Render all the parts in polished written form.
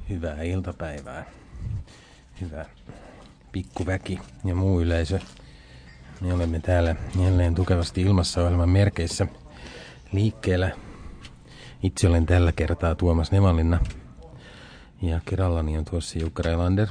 Hyvää iltapäivää. Hyvä pikkuväki ja muu yleisö. Me olemme täällä jälleen tukevasti ilmassa-ohjelman merkeissä liikkeellä. Itse olen tällä kertaa Tuomas Nevalinna. Ja kerrallani on tuossa Jukka Relander.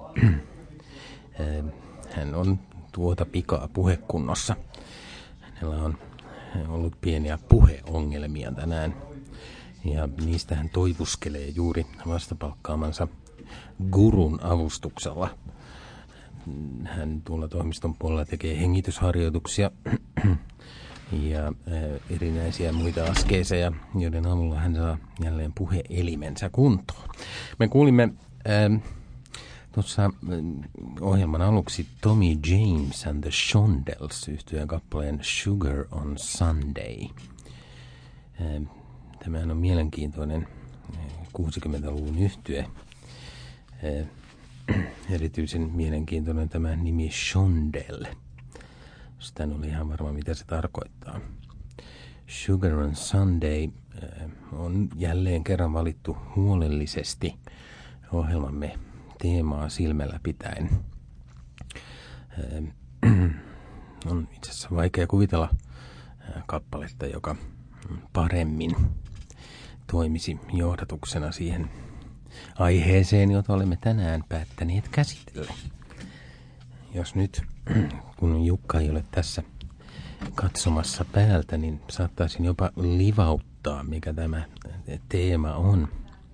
Hän on tuota pikaa puhekunnossa. Hänellä on ollut pieniä puheongelmia tänään. Ja niistä hän toivuskelee juuri vastapalkkaamansa gurun avustuksella. Hän tuolla toimiston puolella tekee hengitysharjoituksia ja erinäisiä muita askeeseja, joiden avulla hän saa jälleen puheelimensä kuntoon. Me kuulimme tuossa ohjelman aluksi Tommy James and the Shondells -yhtyeen kappaleen Sugar on Sunday. Tämähän on mielenkiintoinen 60-luvun yhtye. Erityisen mielenkiintoinen tämä nimi Shondell. Sitä en ole ihan varma, mitä se tarkoittaa. Sugar on Sunday on jälleen kerran valittu huolellisesti ohjelmamme teemaa silmällä pitäen. On itse asiassa vaikea kuvitella kappaletta, joka paremmin toimisi johdatuksena siihen aiheeseen, jota olemme tänään päättäneet käsitellä. Jos nyt, kun Jukka ei ole tässä katsomassa päältä, niin saattaisin jopa livauttaa, mikä tämä teema on.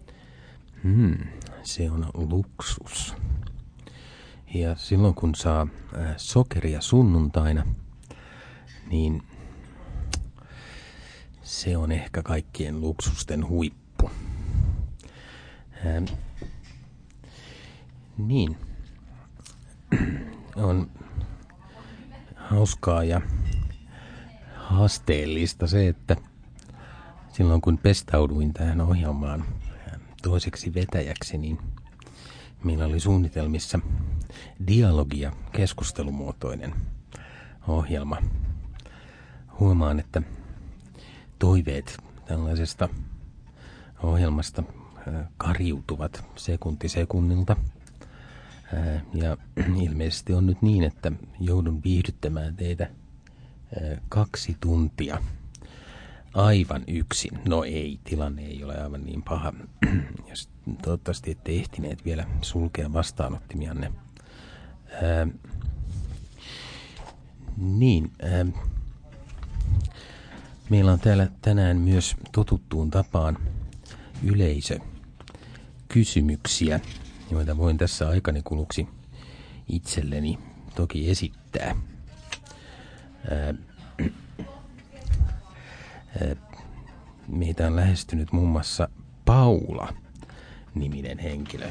Se on luksus. Ja silloin kun saa sokeria sunnuntaina, niin se on ehkä kaikkien luksusten huippu. Niin. On hauskaa ja haasteellista se, että silloin kun pestauduin tähän ohjelmaan toiseksi vetäjäksi, niin meillä oli suunnitelmissa dialogi- ja keskustelumuotoinen ohjelma. Huomaan, että toiveet tällaisesta ohjelmasta kariutuvat sekunti sekunnilta. Ja ilmeisesti on nyt niin, että joudun viihdyttämään teitä 2 tuntia aivan yksin. No ei, tilanne ei ole aivan niin paha. Jos toivottavasti ette ehtineet vielä sulkea vastaanottimianne. Meillä on täällä tänään myös totuttuun tapaan yleisökysymyksiä, joita voin tässä aikani kuluksi itselleni toki esittää. Meitä on lähestynyt muun muassa Paula-niminen henkilö.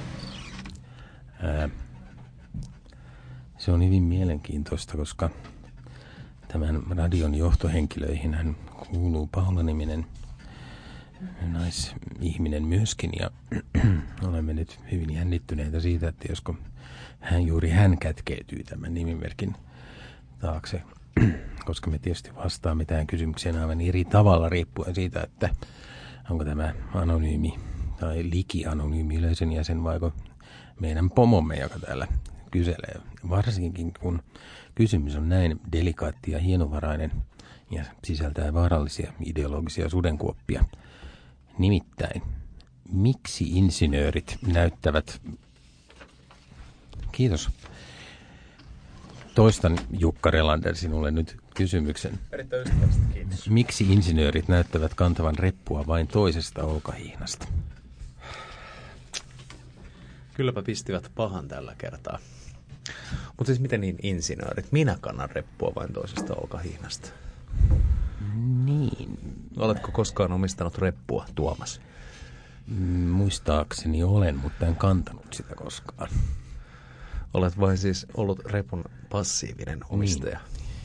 Se on hyvin mielenkiintoista, koska tämän radion johtohenkilöihin hän kuuluu Paula-niminen naisihminen myöskin, ja olemme nyt hyvin jännittyneitä siitä, että josko juuri hän kätkeytyy tämän nimimerkin taakse, koska me tietysti vastaamme tähän kysymykseen aivan eri tavalla riippuen siitä, että onko tämä anonyymi tai liki-anonyymi yleisön jäsen vaiko meidän pomomme, joka täällä kyselee. Varsinkin kun kysymys on näin delikaatti ja hienovarainen ja sisältää vaarallisia ideologisia sudenkuoppia. Nimittäin, miksi insinöörit näyttävät... Kiitos. Toistan, Jukka Relander, sinulle nyt kysymyksen. Erittäin ystävällisesti, kiitos. Miksi insinöörit näyttävät kantavan reppua vain toisesta olkahihnasta? Kylläpä pistivät pahan tällä kertaa. Mutta siis miten niin insinöörit? Minä kannan reppua vain toisesta olkahihnasta. Niin. Oletko koskaan omistanut reppua, Tuomas? Muistaakseni olen, mutta en kantanut sitä koskaan. Olet vain siis ollut repun passiivinen omistaja.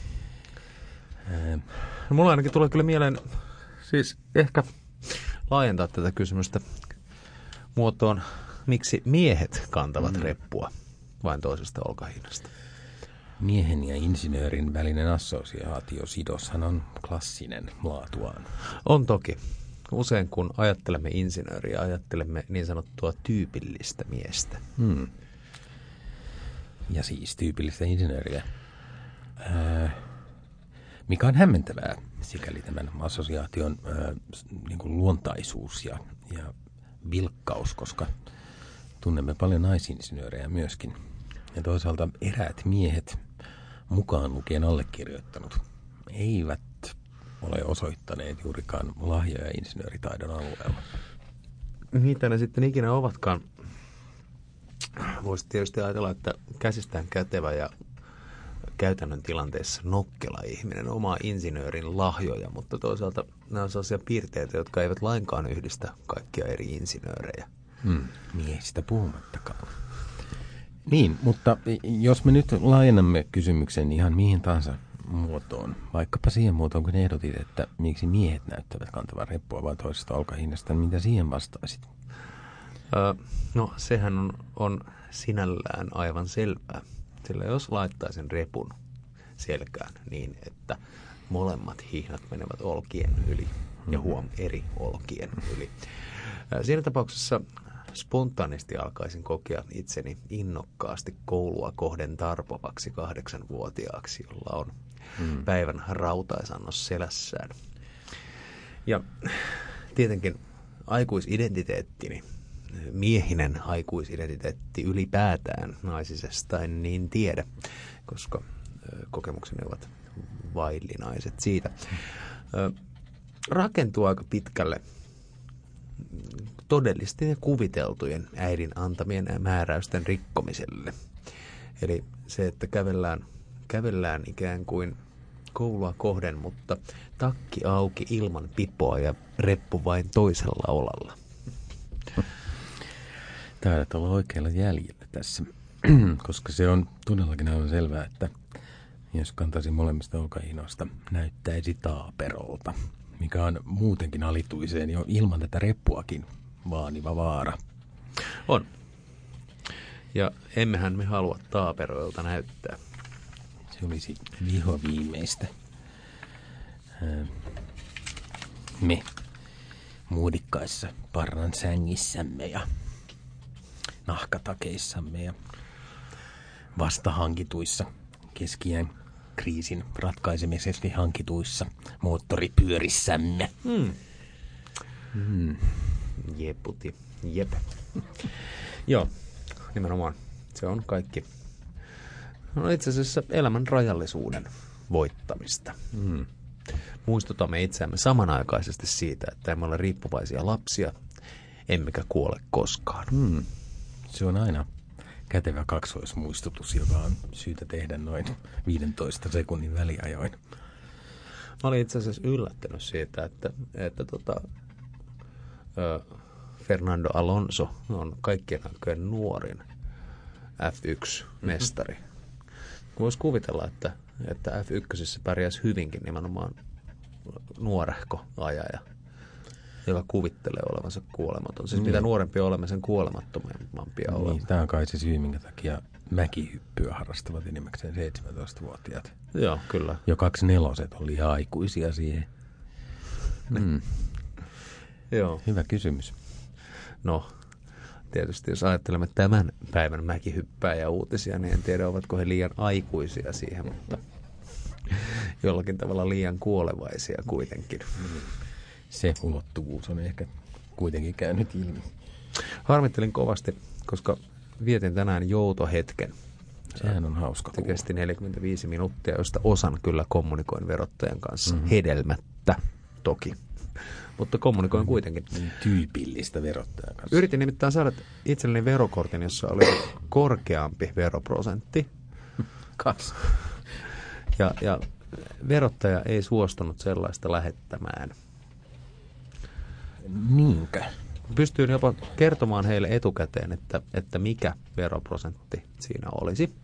No, mulla ainakin tulee kyllä mieleen siis ehkä laajentaa tätä kysymystä muotoon, miksi miehet kantavat reppua vain toisesta olkahinnasta. Miehen ja insinöörin välinen assosiaatiosidoshan on klassinen laatuaan. On toki. usein kun ajattelemme insinööriä, ajattelemme niin sanottua tyypillistä miestä. Ja siis tyypillistä insinööriä. Mikä on hämmentävää, sikäli tämän assosiaation niin kuin luontaisuus ja vilkkaus, koska tunnemme paljon naisinsinöörejä myöskin. Ja toisaalta eräät miehet, mukaan lukien allekirjoittanut, eivät ole osoittaneet juurikaan lahjoja insinööritaidon alueella. Mitä ne sitten ikinä ovatkaan? Voisi tietysti ajatella, että käsistään kätevä ja käytännön tilanteessa nokkela ihminen omaa insinöörin lahjoja, mutta toisaalta nämä on sellaisia piirteitä, jotka eivät lainkaan yhdistä kaikkia eri insinöörejä. Miehistä puhumattakaan. Niin, mutta jos me nyt laajennamme kysymyksen ihan mihin tahansa muotoon, vaikkapa siihen muotoon, kun ehdotit, että miksi miehet näyttävät kantavan reppua vai toisesta olkahinnasta, niin mitä siihen vastaisit? No, sehän on sinällään aivan selvää. Sillä jos laittaisin repun selkään niin, että molemmat hihnat menevät olkien yli ja eri olkien yli. Siinä tapauksessa spontaanisti alkaisin kokea itseni innokkaasti koulua kohden tarpovaksi 8-vuotiaaksi, jolla on päivän rautaisannos selässään. Ja tietenkin aikuisidentiteettini, miehinen aikuisidentiteetti ylipäätään naisisesta en niin tiedä, koska kokemukseni ovat vaillinaiset siitä. Rakentuu aika pitkälle todellisten ja kuviteltujen äidin antamien määräysten rikkomiselle. Eli se, että kävellään ikään kuin koulua kohden, mutta takki auki ilman pipoa ja reppu vain toisella olalla. Taidat olla oikealla jäljellä tässä, koska se on todellakin aivan selvää, että jos kantaisin molemmista olkahinoista, näyttäisi taaperolta, mikä on muutenkin alituiseen jo ilman tätä reppuakin vaaniva vaara. On. Ja emmehän me halua taaperoilta näyttää. Se olisi vihoviimeistä. Me muodikkaissa parran sängissämme ja nahkatakeissamme ja vastahankituissa keskiään kriisin ratkaisemiseksi hankituissa moottoripyörissämme. Jeputi. Jep. Joo, nimenomaan. Se on kaikki. No itse asiassa elämän rajallisuuden voittamista. Muistutamme itseämme samanaikaisesti siitä, että emme ole riippuvaisia lapsia, emmekä kuole koskaan. Se on aina kätevä kaksoismuistutus, joka on syytä tehdä noin 15 sekunnin väliajoin. Mä olin itse asiassa yllättynyt siitä, että Fernando Alonso on kaikkien aikojen nuorin F1-mestari. Voisi kuvitella, että F1 pärjäisi hyvinkin nimenomaan nuorehko ajaja, joka kuvittelee olevansa kuolematon. Siis mitä nuorempia olemme, sen kuolemattomampia olemme. Niin, tämä on kai se syy, minkä takia mäkihyppyä harrastavat enimmäkseen 17-vuotiaat. Joo, kyllä. Jo 24 on liian aikuisia siihen. Joo. Hyvä kysymys. No, tietysti jos ajattelemme tämän päivän mäkihyppääjä uutisia, niin en tiedä, ovatko he liian aikuisia siihen, mutta jollakin tavalla liian kuolevaisia kuitenkin. Se ulottuvuus on ehkä kuitenkin käynyt ilmi. Harmittelin kovasti, koska vietin tänään joutohetken. Sehän on hauska Se kesti 45 minuuttia, josta osan kyllä kommunikoin verottajan kanssa. Hedelmättä toki. Mutta kommunikoin kuitenkin. Tyypillistä verottajan kanssa. Yritin nimittäin saada itselleni verokortin, jossa oli korkeampi veroprosentti. Kas. Ja verottaja ei suostunut sellaista lähettämään. Niinkö? Pystyin jopa kertomaan heille etukäteen, että mikä veroprosentti siinä olisi.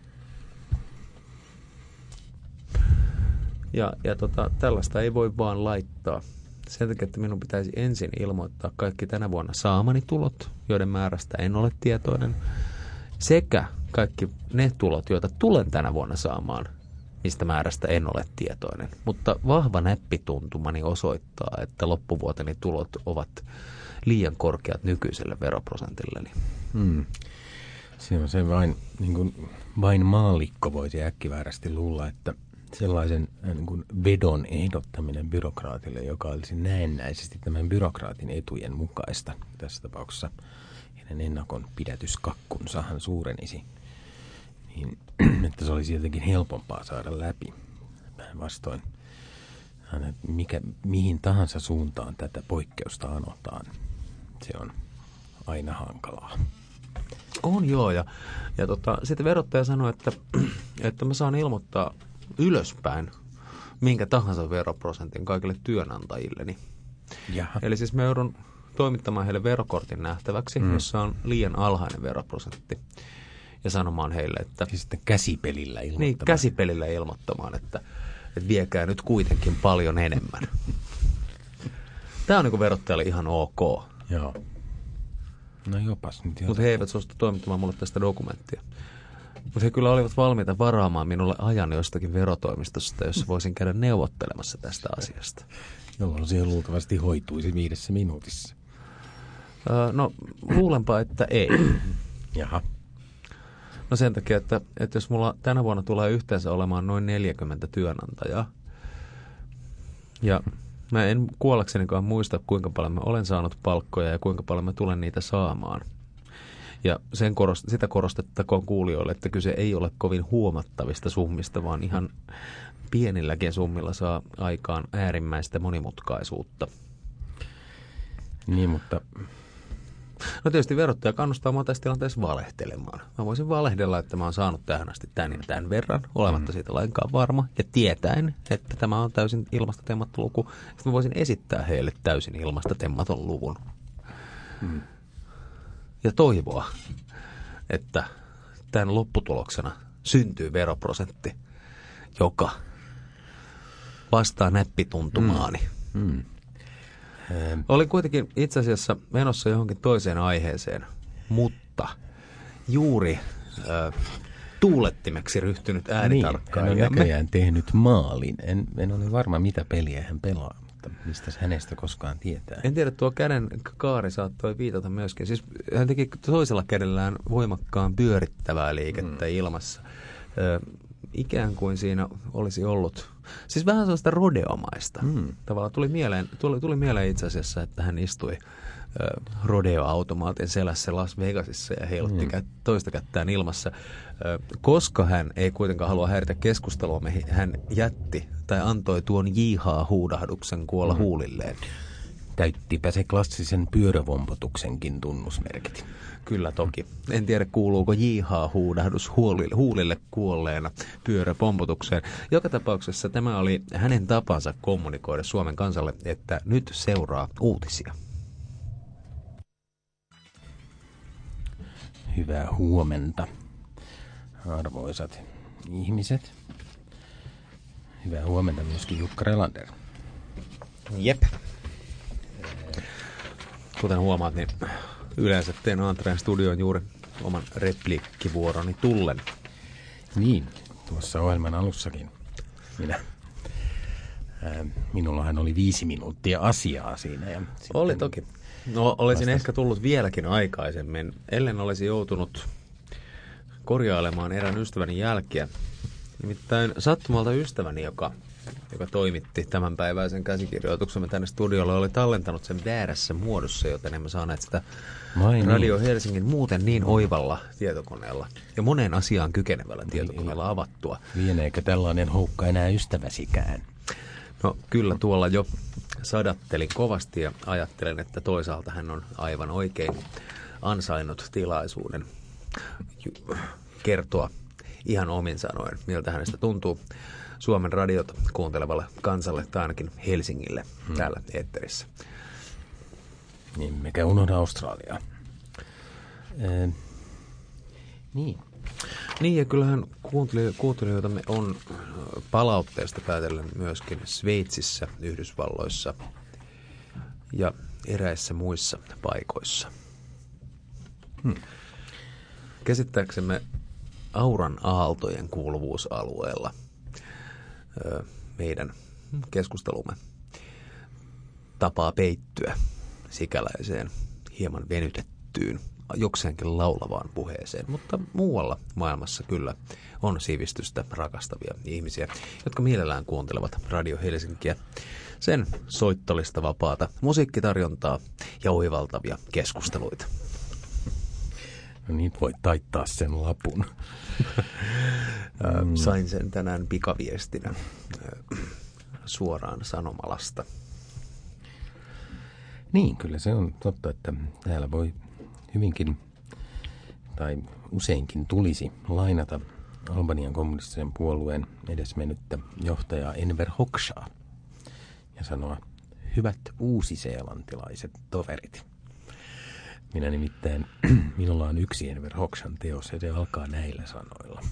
Ja tällaista ei voi vaan laittaa. Sen takia, että minun pitäisi ensin ilmoittaa kaikki tänä vuonna saamani tulot, joiden määrästä en ole tietoinen, sekä kaikki ne tulot, joita tulen tänä vuonna saamaan, mistä määrästä en ole tietoinen. Mutta vahva näppituntumani osoittaa, että loppuvuoteni tulot ovat liian korkeat nykyiselle veroprosentilleni. Se on se vain maallikko voisi äkkiväärästi luulla, että sellaisen niin kuin vedon ehdottaminen byrokraatille, joka olisi näennäisesti tämän byrokraatin etujen mukaista. Tässä tapauksessa hänen ennakon pidätyskakkunsa hän suurenisi, niin että se olisi jotenkin helpompaa saada läpi. Päinvastoin, mihin tahansa suuntaan tätä poikkeusta anotaan, se on aina hankalaa. On joo, ja sitten verottaja sanoi, että mä saan ilmoittaa ylöspäin minkä tahansa veroprosentin kaikille työnantajilleni. Jaha. Eli siis mä joudun toimittamaan heille verokortin nähtäväksi, jossa on liian alhainen veroprosentti. Ja sanomaan heille, että... Ja sitten käsipelillä ilmoittamaan. Niin, käsipelillä ilmoittamaan, että viekää nyt kuitenkin paljon enemmän. Tämä on niin kuin verottajalle ihan ok. Joo. No jopas nyt. Mutta he eivät suostu toimittamaan mulle tästä dokumenttia. Mutta he kyllä olivat valmiita varaamaan minulle ajan jostakin verotoimistosta, jossa voisin käydä neuvottelemassa tästä asiasta. Jolloin se luultavasti hoituisi 5 minuutissa. No, luulenpa, että ei. Jaha. No sen takia, että jos mulla tänä vuonna tulee yhteensä olemaan noin 40 työnantajaa, ja mä en kuollaksenikaan muista, kuinka paljon mä olen saanut palkkoja ja kuinka paljon mä tulen niitä saamaan. Ja sitä korostettakoon kuulijoille, että kyse ei ole kovin huomattavista summista, vaan ihan pienilläkin summilla saa aikaan äärimmäistä monimutkaisuutta. Niin, mutta... No tietysti verottaja kannustaa mua tässä tilanteessa valehtelemaan. Mä voisin valehdella, että mä oon saanut tähän asti tämän ja tämän verran, olematta siitä lainkaan varma. Ja tietäen, että tämä on täysin ilmasta temmattu luku, että mä voisin esittää heille täysin ilmasta temmaton luvun. Ja toivoa, että tämän lopputuloksena syntyy veroprosentti, joka vastaa näppituntumaani. Olin kuitenkin itse asiassa menossa johonkin toiseen aiheeseen, mutta juuri tuulettimeksi ryhtynyt äänitarkkailija. Hän on näköjään tehnyt maalin. En ole varma, mitä peliä hän pelaa, mutta mistä hänestä koskaan tietää. En tiedä, tuo käden kaari saattoi viitata myöskin. Siis hän teki toisella kädellään voimakkaan pyörittävää liikettä ilmassa. Ikään kuin siinä olisi ollut, siis vähän sellaista rodeomaista. Tavallaan tuli mieleen itse asiassa, että hän istui rodeo-automaatin selässä Las Vegasissa ja heilutti toista kättään ilmassa. Koska hän ei kuitenkaan halua häiritä keskustelua, hän jätti tai antoi tuon jihaa-huudahduksen kuolla huulilleen. Täyttipä se klassisen pyörövompotuksenkin tunnusmerkit. Kyllä toki. En tiedä, kuuluuko jihaa-huudahdus huulille kuolleena pyöräpompotukseen. Joka tapauksessa tämä oli hänen tapansa kommunikoida Suomen kansalle, että nyt seuraa uutisia. Hyvää huomenta, arvoisat ihmiset. Hyvää huomenta myöskin Jukka Relander. Jep. Kuten huomaat, niin yleensä teen Antreen studioon juuri oman repliikkivuoroni tullen. Niin, tuossa ohjelman alussakin minullahan oli 5 minuuttia asiaa siinä. Ja oli toki. No olisin ehkä tullut vieläkin aikaisemmin, ellen olisi joutunut korjailemaan erään ystäväni jälkiä. Nimittäin sattumalta ystäväni, joka toimitti tämänpäiväisen käsikirjoituksemme tänne studiolle, oli tallentanut sen väärässä muodossa, joten emme saaneet sitä Radio Helsingin muuten niin oivalla tietokoneella ja moneen asiaan kykenevällä tietokoneella avattua. Lieneekö tällainen houkka enää ystäväsikään? No kyllä tuolla jo sadattelin kovasti ja ajattelen, että toisaalta hän on aivan oikein ansainnut tilaisuuden kertoa ihan omin sanoen, miltä hänestä tuntuu Suomen radiota kuuntelevalle kansalle tai ainakin Helsingille täällä eetterissä. Niin, mikä unohda Australiaa. Niin. Niin, ja kyllähän kuuntelijoitamme on palautteesta päätellen myöskin Sveitsissä, Yhdysvalloissa ja eräissä muissa paikoissa. Käsittääksemme auran aaltojen kuuluvuusalueella meidän keskustelumme tapaa peittyä sikäläiseen hieman venytettyyn, jokseenkin laulavaan puheeseen, mutta muualla maailmassa kyllä on sivistystä rakastavia ihmisiä, jotka mielellään kuuntelevat Radio Helsinkiä, sen soittolista vapaata musiikkitarjontaa ja oivaltavia keskusteluita. No niin, voi taittaa sen lapun. Sain sen tänään pikaviestinä suoraan Sanomalasta. Niin, kyllä se on totta, että täällä voi hyvinkin tai useinkin tulisi lainata Albanian kommunistisen puolueen edesmennyttä johtajaa Enver Hoxhaa ja sanoa, hyvät uusiseelantilaiset toverit. Minä nimittäin, minulla on yksi Enver Hoxhan teos ja se alkaa näillä sanoilla.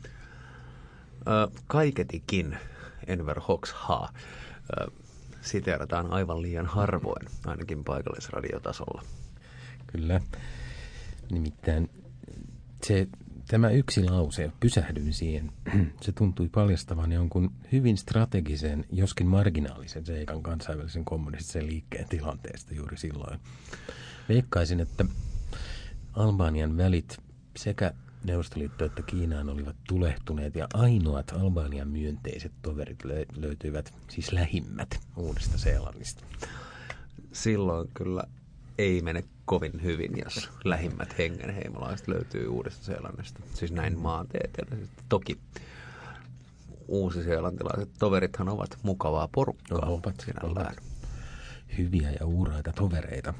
Kaiketikin Enver Hoxhaa siteerataan aivan liian harvoin, ainakin paikallisradiotasolla. Kyllä. Nimittäin tämä yksi lause, pysähdyin siihen, se tuntui paljastavan jonkun hyvin strategisen, joskin marginaalisen seikan kansainvälisen kommunistisen liikkeen tilanteesta juuri silloin. Veikkaisin, että Albanian välit sekä Neuvostoliitto että Kiinaan olivat tulehtuneet ja ainoat Albanian myönteiset toverit löytyivät, siis lähimmät, Uudesta Seelannista. Silloin kyllä ei mene kovin hyvin, jos lähimmät hengenheimolaiset löytyy Uudesta Seelannista. Siis näin maantieteellisesti. Toki uusiseelantilaiset toverithan ovat mukavaa porukkaa. Ovat hyviä ja uuraita tovereita.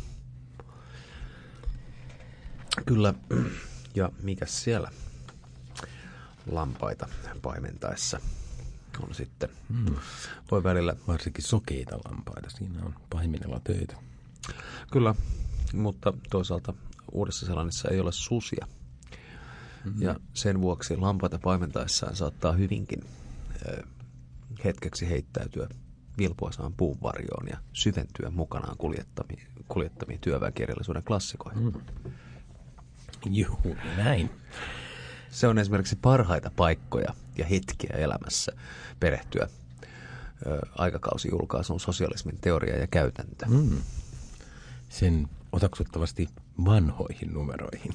Kyllä. Ja mikäs siellä lampaita paimentaessa on sitten? Voi välillä... Varsinkin sokeita lampaita. Siinä on paimenella töitä. Kyllä, mutta toisaalta Uudessa Seelannissa ei ole susia. Ja sen vuoksi lampaita paimentaessaan saattaa hyvinkin hetkeksi heittäytyä vilpuisaan puun varjoon ja syventyä mukanaan kuljettamiin työväenkirjallisuuden klassikoihin. Juuri näin. Se on esimerkiksi parhaita paikkoja ja hetkiä elämässä perehtyä aikakausijulkaisun sosialismin teoria ja käytäntö. Sen otaksuttavasti vanhoihin numeroihin.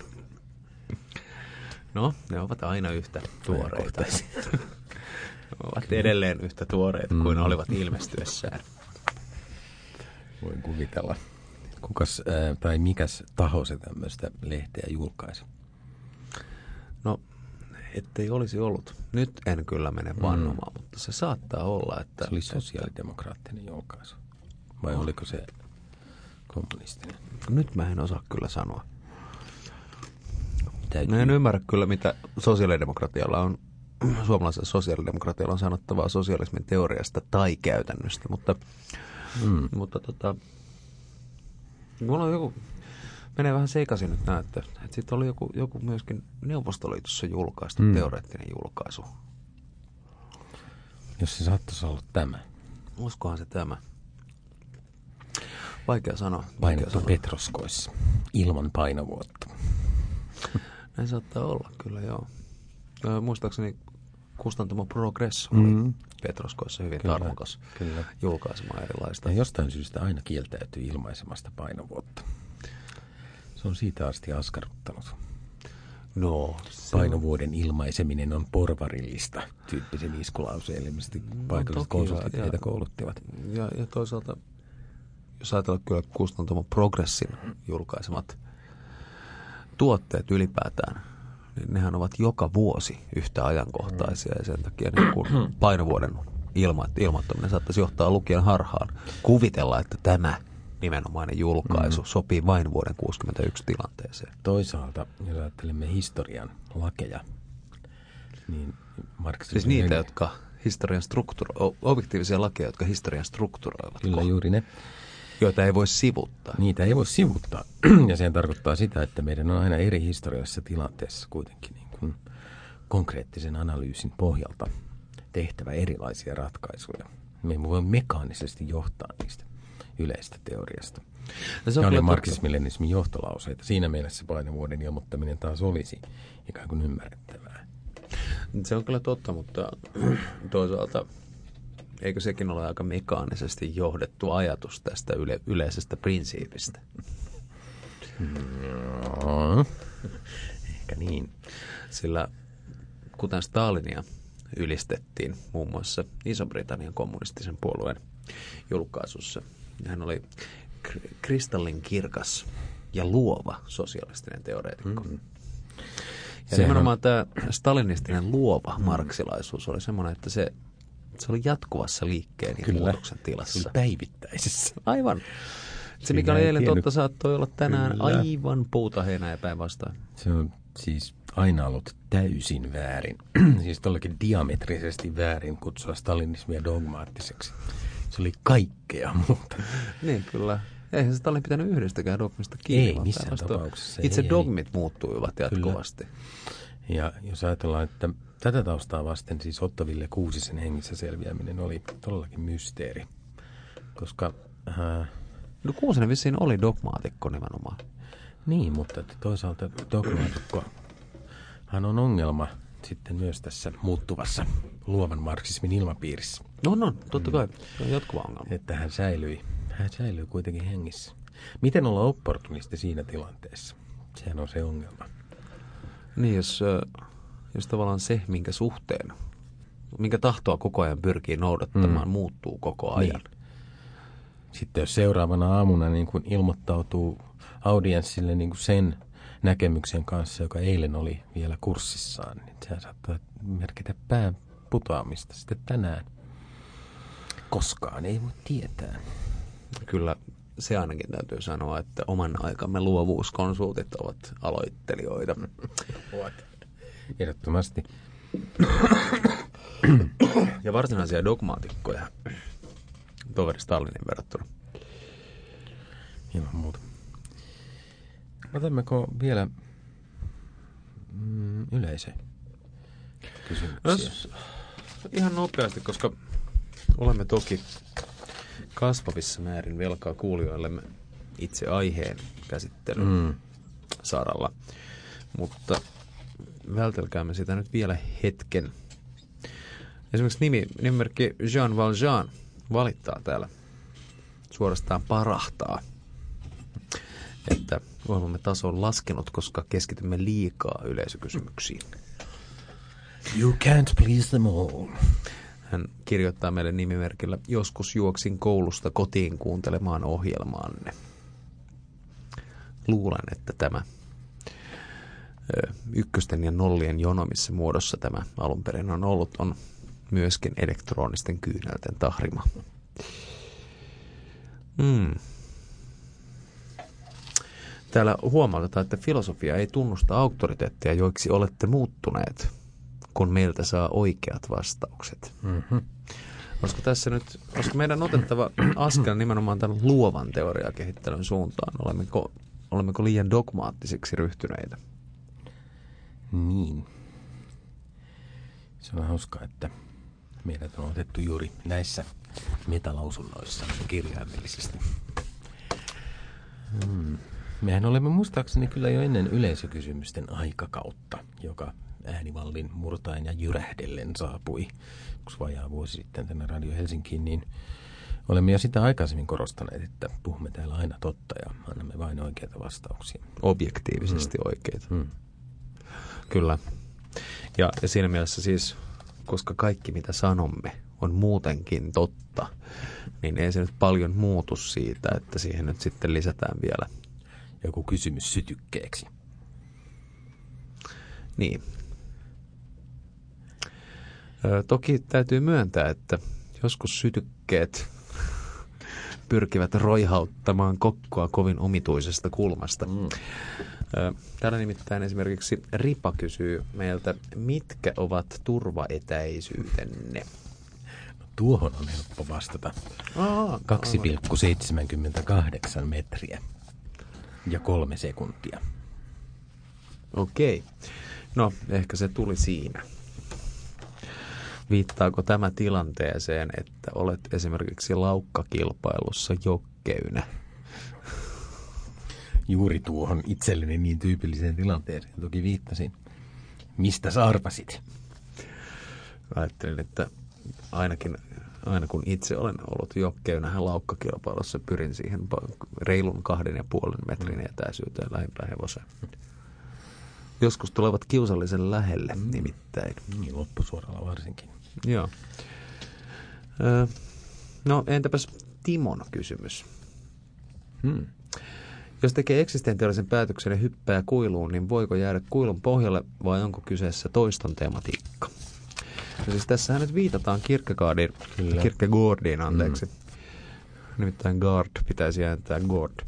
No, ne ovat aina yhtä tuoreita. Ne ovat edelleen yhtä tuoreita kuin olivat ilmestyessään. Voin kuvitella. Kukas tai mikäs taho se tämmöistä lehteä julkaisi? No, ettei olisi ollut. Nyt en kyllä mene vannomaan, mutta se saattaa olla, että... Se oli sosiaalidemokraattinen julkaisu. Vai oliko se kommunistinen? Nyt mä en osaa kyllä sanoa. Mä en ymmärrä kyllä, mitä sosiaalidemokratialla on, suomalaisella sosiaalidemokratialla on sanottavaa sosialismin teoriasta tai käytännöstä, mutta mulla on joku, menee vähän sekaisin nyt näin, että sitten oli joku myöskin Neuvostoliitossa julkaistu teoreettinen julkaisu. Jos se saattaisi olla tämä. Uskohan se tämä. Vaikea sanoa. Painettu Petroskoissa ilman painovuotta. Näin saattaa olla, kyllä joo. Muistaakseni Kustantamo Progresso oli Petroskoissa hyvin tarmokas julkaisemaan erilaista. Ja jostain syystä aina kieltäytyy ilmaisemasta painovuotta. Se on siitä asti askarruttanut. No, painovuoden ilmaiseminen on porvarillista tyyppisen iskulauseen, ilmeisesti paikalliset konsultit heitä kouluttivat. Ja toisaalta, jos ajatellaan kyllä Kustantamo Progressin julkaisemat tuotteet ylipäätään, niin nehän ovat joka vuosi yhtä ajankohtaisia ja sen takia niin kun painovuoden ilmoittaminen saattaisi johtaa lukijan harhaan. Kuvitella, että tämä nimenomainen julkaisu sopii vain vuoden 1961 tilanteeseen. Toisaalta, jos ajattelemme historian lakeja, niin siis niitä, jotka objektiivisia lakeja, jotka historian strukturoivat. Kyllä juuri ne. Joita ei voi sivuttaa. Niitä ei voi sivuttaa. Ja se tarkoittaa sitä, että meidän on aina eri historiallisessa tilanteessa kuitenkin niin kuin konkreettisen analyysin pohjalta tehtävä erilaisia ratkaisuja. Me ei voi mekaanisesti johtaa niistä yleistä teoriasta. Ja oli marksismi-leninismin johtolauseita. Siinä mielessä painovuoden ilmoittaminen taas olisi ikään kuin ymmärrettävää. Se on kyllä totta, mutta toisaalta eikö sekin ole aika mekaanisesti johdettu ajatus tästä yleisestä prinsiipistä? No, ehkä niin. Sillä kuten Stalinia ylistettiin muun muassa Iso-Britannian kommunistisen puolueen julkaisussa, hän oli kristallin kirkas ja luova sosialistinen teoreetikko. Ja nimenomaan tämä stalinistinen luova marksilaisuus oli semmoinen, että se oli jatkuvassa liikkeen ja muutoksen tilassa. Se oli päivittäisessä. Aivan. Se, mikä oli eilen totta, saattoi olla tänään aivan puuta heinää ja päinvastaan. Se on siis aina ollut täysin väärin. Siis tollakin diametrisesti väärin kutsua stalinismia dogmaattiseksi. Se oli kaikkea muuta. Niin, kyllä. Eihän se Stalin pitänyt yhdestäkään dogmista kiinni. Ei missään tapauksessa. Itse dogmit muuttuivat jatkuvasti. Kyllä. Ja jos ajatellaan, että tätä taustaa vasten siis Otto Wille Kuusisen hengissä selviäminen oli todellakin mysteeri. Koska no Kuusinen vissiin oli dogmaatikko nimenomaan. Niin, mutta toisaalta dogmaatikkohan on ongelma sitten myös tässä muuttuvassa luovan marksismin ilmapiirissä. No, totta kai. Se on jatkuva ongelma. Että hän säilyi kuitenkin hengissä. Miten olla opportunisti siinä tilanteessa? Sehän on se ongelma. Niin, jos tavallaan se, minkä tahtoa koko ajan pyrkii noudattamaan, muuttuu koko ajan. Niin. Sitten jos seuraavana aamuna niin kun ilmoittautuu audienssille niin kun sen näkemyksen kanssa, joka eilen oli vielä kurssissaan, niin sehän saattaa merkitä pään putoamista sitten tänään. Koskaan ei voi tietää. Kyllä se ainakin täytyy sanoa, että oman aikamme luovuuskonsultit ovat aloittelijoita. Ovat. Ehdottomasti. Ja varsinaisia dogmaatikkoja toveri Stalinin verrattuna. Ilman muuta. Otammeko vielä yleisökysymyksiä? Ihan nopeasti, koska olemme toki kasvavissa määrin velkaa kuulijoillemme itse aiheen käsittelyn saralla. Mutta vältelkäämme sitä nyt vielä hetken. Esimerkiksi nimimerkki Jean Valjean valittaa täällä, suorastaan parahtaa, että ohjelmamme taso on laskenut, koska keskitymme liikaa yleisökysymyksiin. You can't please them all. Hän kirjoittaa meille nimimerkillä: joskus juoksin koulusta kotiin kuuntelemaan ohjelmaanne. Luulen, että tämä ykkösten ja nollien jono, missä muodossa tämä alun perin on ollut, on myöskin elektronisten kyynelten tahrima. Täällä huomautetaan, että filosofia ei tunnusta auktoriteetteja, joiksi olette muuttuneet, kun meiltä saa oikeat vastaukset. Olisiko meidän otettava askel nimenomaan tämän luovan teoriakehittelyn suuntaan? Olemmeko liian dogmaattisiksi ryhtyneitä? Niin. Se on hauskaa, että meidät on otettu juuri näissä metalausunnoissa kirjaimellisesti. Mehän olemme muistaakseni kyllä jo ennen yleisökysymysten aikakautta, joka äänivallin murtaen ja jyrähdellen saapui vajaa vuosi sitten tänne Radio Helsinkiin, niin olemme jo sitä aikaisemmin korostaneet, että puhumme täällä aina totta ja annamme vain oikeita vastauksia. Objektiivisesti oikeita. Kyllä. Ja siinä mielessä siis, koska kaikki mitä sanomme on muutenkin totta, niin ei se nyt paljon muutu siitä, että siihen nyt sitten lisätään vielä joku kysymys sytykkeeksi. Niin. Toki täytyy myöntää, että joskus sytykkeet pyrkivät roihauttamaan kokkoa kovin omituisesta kulmasta. Täällä nimittäin esimerkiksi Ripa kysyy meiltä, mitkä ovat turvaetäisyytenne? No, tuohon on helppo vastata. 2,78 metriä ja 3 sekuntia. Okei. No, ehkä se tuli siinä. Viittaako tämä tilanteeseen, että olet esimerkiksi laukkakilpailussa jokkeynä? Juuri tuohon itselleni niin tyypilliseen tilanteeseen toki viittasin. Mistä sä arvasit? Ajattelin, että aina kun itse olen ollut jokkeena laukkakilpailussa, pyrin siihen reilun 2,5 metrin etäisyyteen lähimpään hevoseen. Joskus tulevat kiusallisen lähelle nimittäin. Niin, loppusuoralla varsinkin. Joo. No entäpäs Timon kysymys? Jos tekee eksistentiaalisen päätöksen ja hyppää kuiluun, niin voiko jäädä kuilun pohjalle vai onko kyseessä toiston tematiikka? No siis tässähän nyt viitataan Kierkegaardiin, anteeksi. Nimittäin Gard pitäisi ääntää Gord.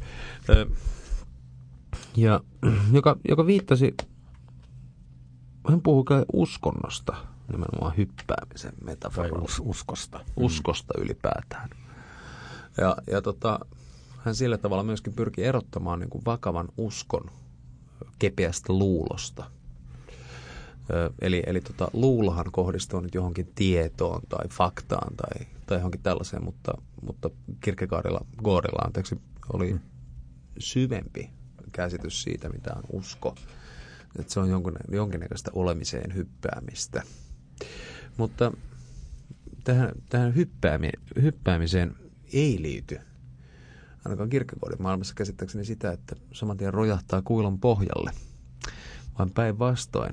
Ja joka viittasi, hän puhui kai uskonnosta, nimenomaan hyppäämisen metaforalla. Uskosta. Uskosta ylipäätään. Ja hän sillä tavalla myöskin pyrki erottamaan niin kuin vakavan uskon kepeästä luulosta. Eli luulohan kohdistuu nyt johonkin tietoon tai faktaan tai johonkin tällaiseen, mutta Kierkegaardilla oli syvempi käsitys siitä, mitä on usko. Että se on jonkinnäköistä olemiseen hyppäämistä. Mutta tähän hyppäämiseen ei liity ainakaan Kierkegaardin maailmassa käsittääkseni sitä, että saman tien rojahtaa kuilun pohjalle, vaan päinvastoin.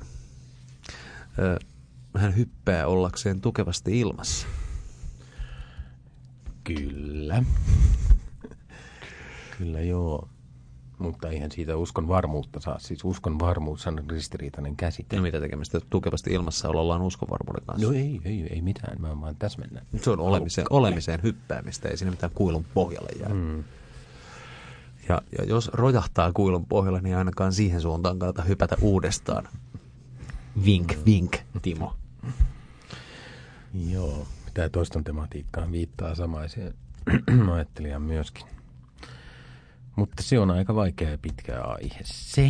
Hän hyppää ollakseen tukevasti ilmassa. Kyllä. Kyllä joo. Mutta eihän siitä uskon varmuutta saa. Siis uskon varmuus on ristiriitainen käsite. No mitä tekemistä tukevasti ilmassa ollaan uskon varmuuden kanssa? No ei mitään. Mä vaan täsmennän. Se on olemiseen hyppäämistä. Ei siinä mitään kuilun pohjalle jää. Ja jos rojahtaa kuilun pohjalle, niin ainakaan siihen suuntaan kannata hypätä uudestaan. Vink, vink, Timo. Joo, tämä toiston tematiikkaan viittaa samaiseen ajattelijan myöskin. Mutta se on aika vaikea ja pitkä aihe se.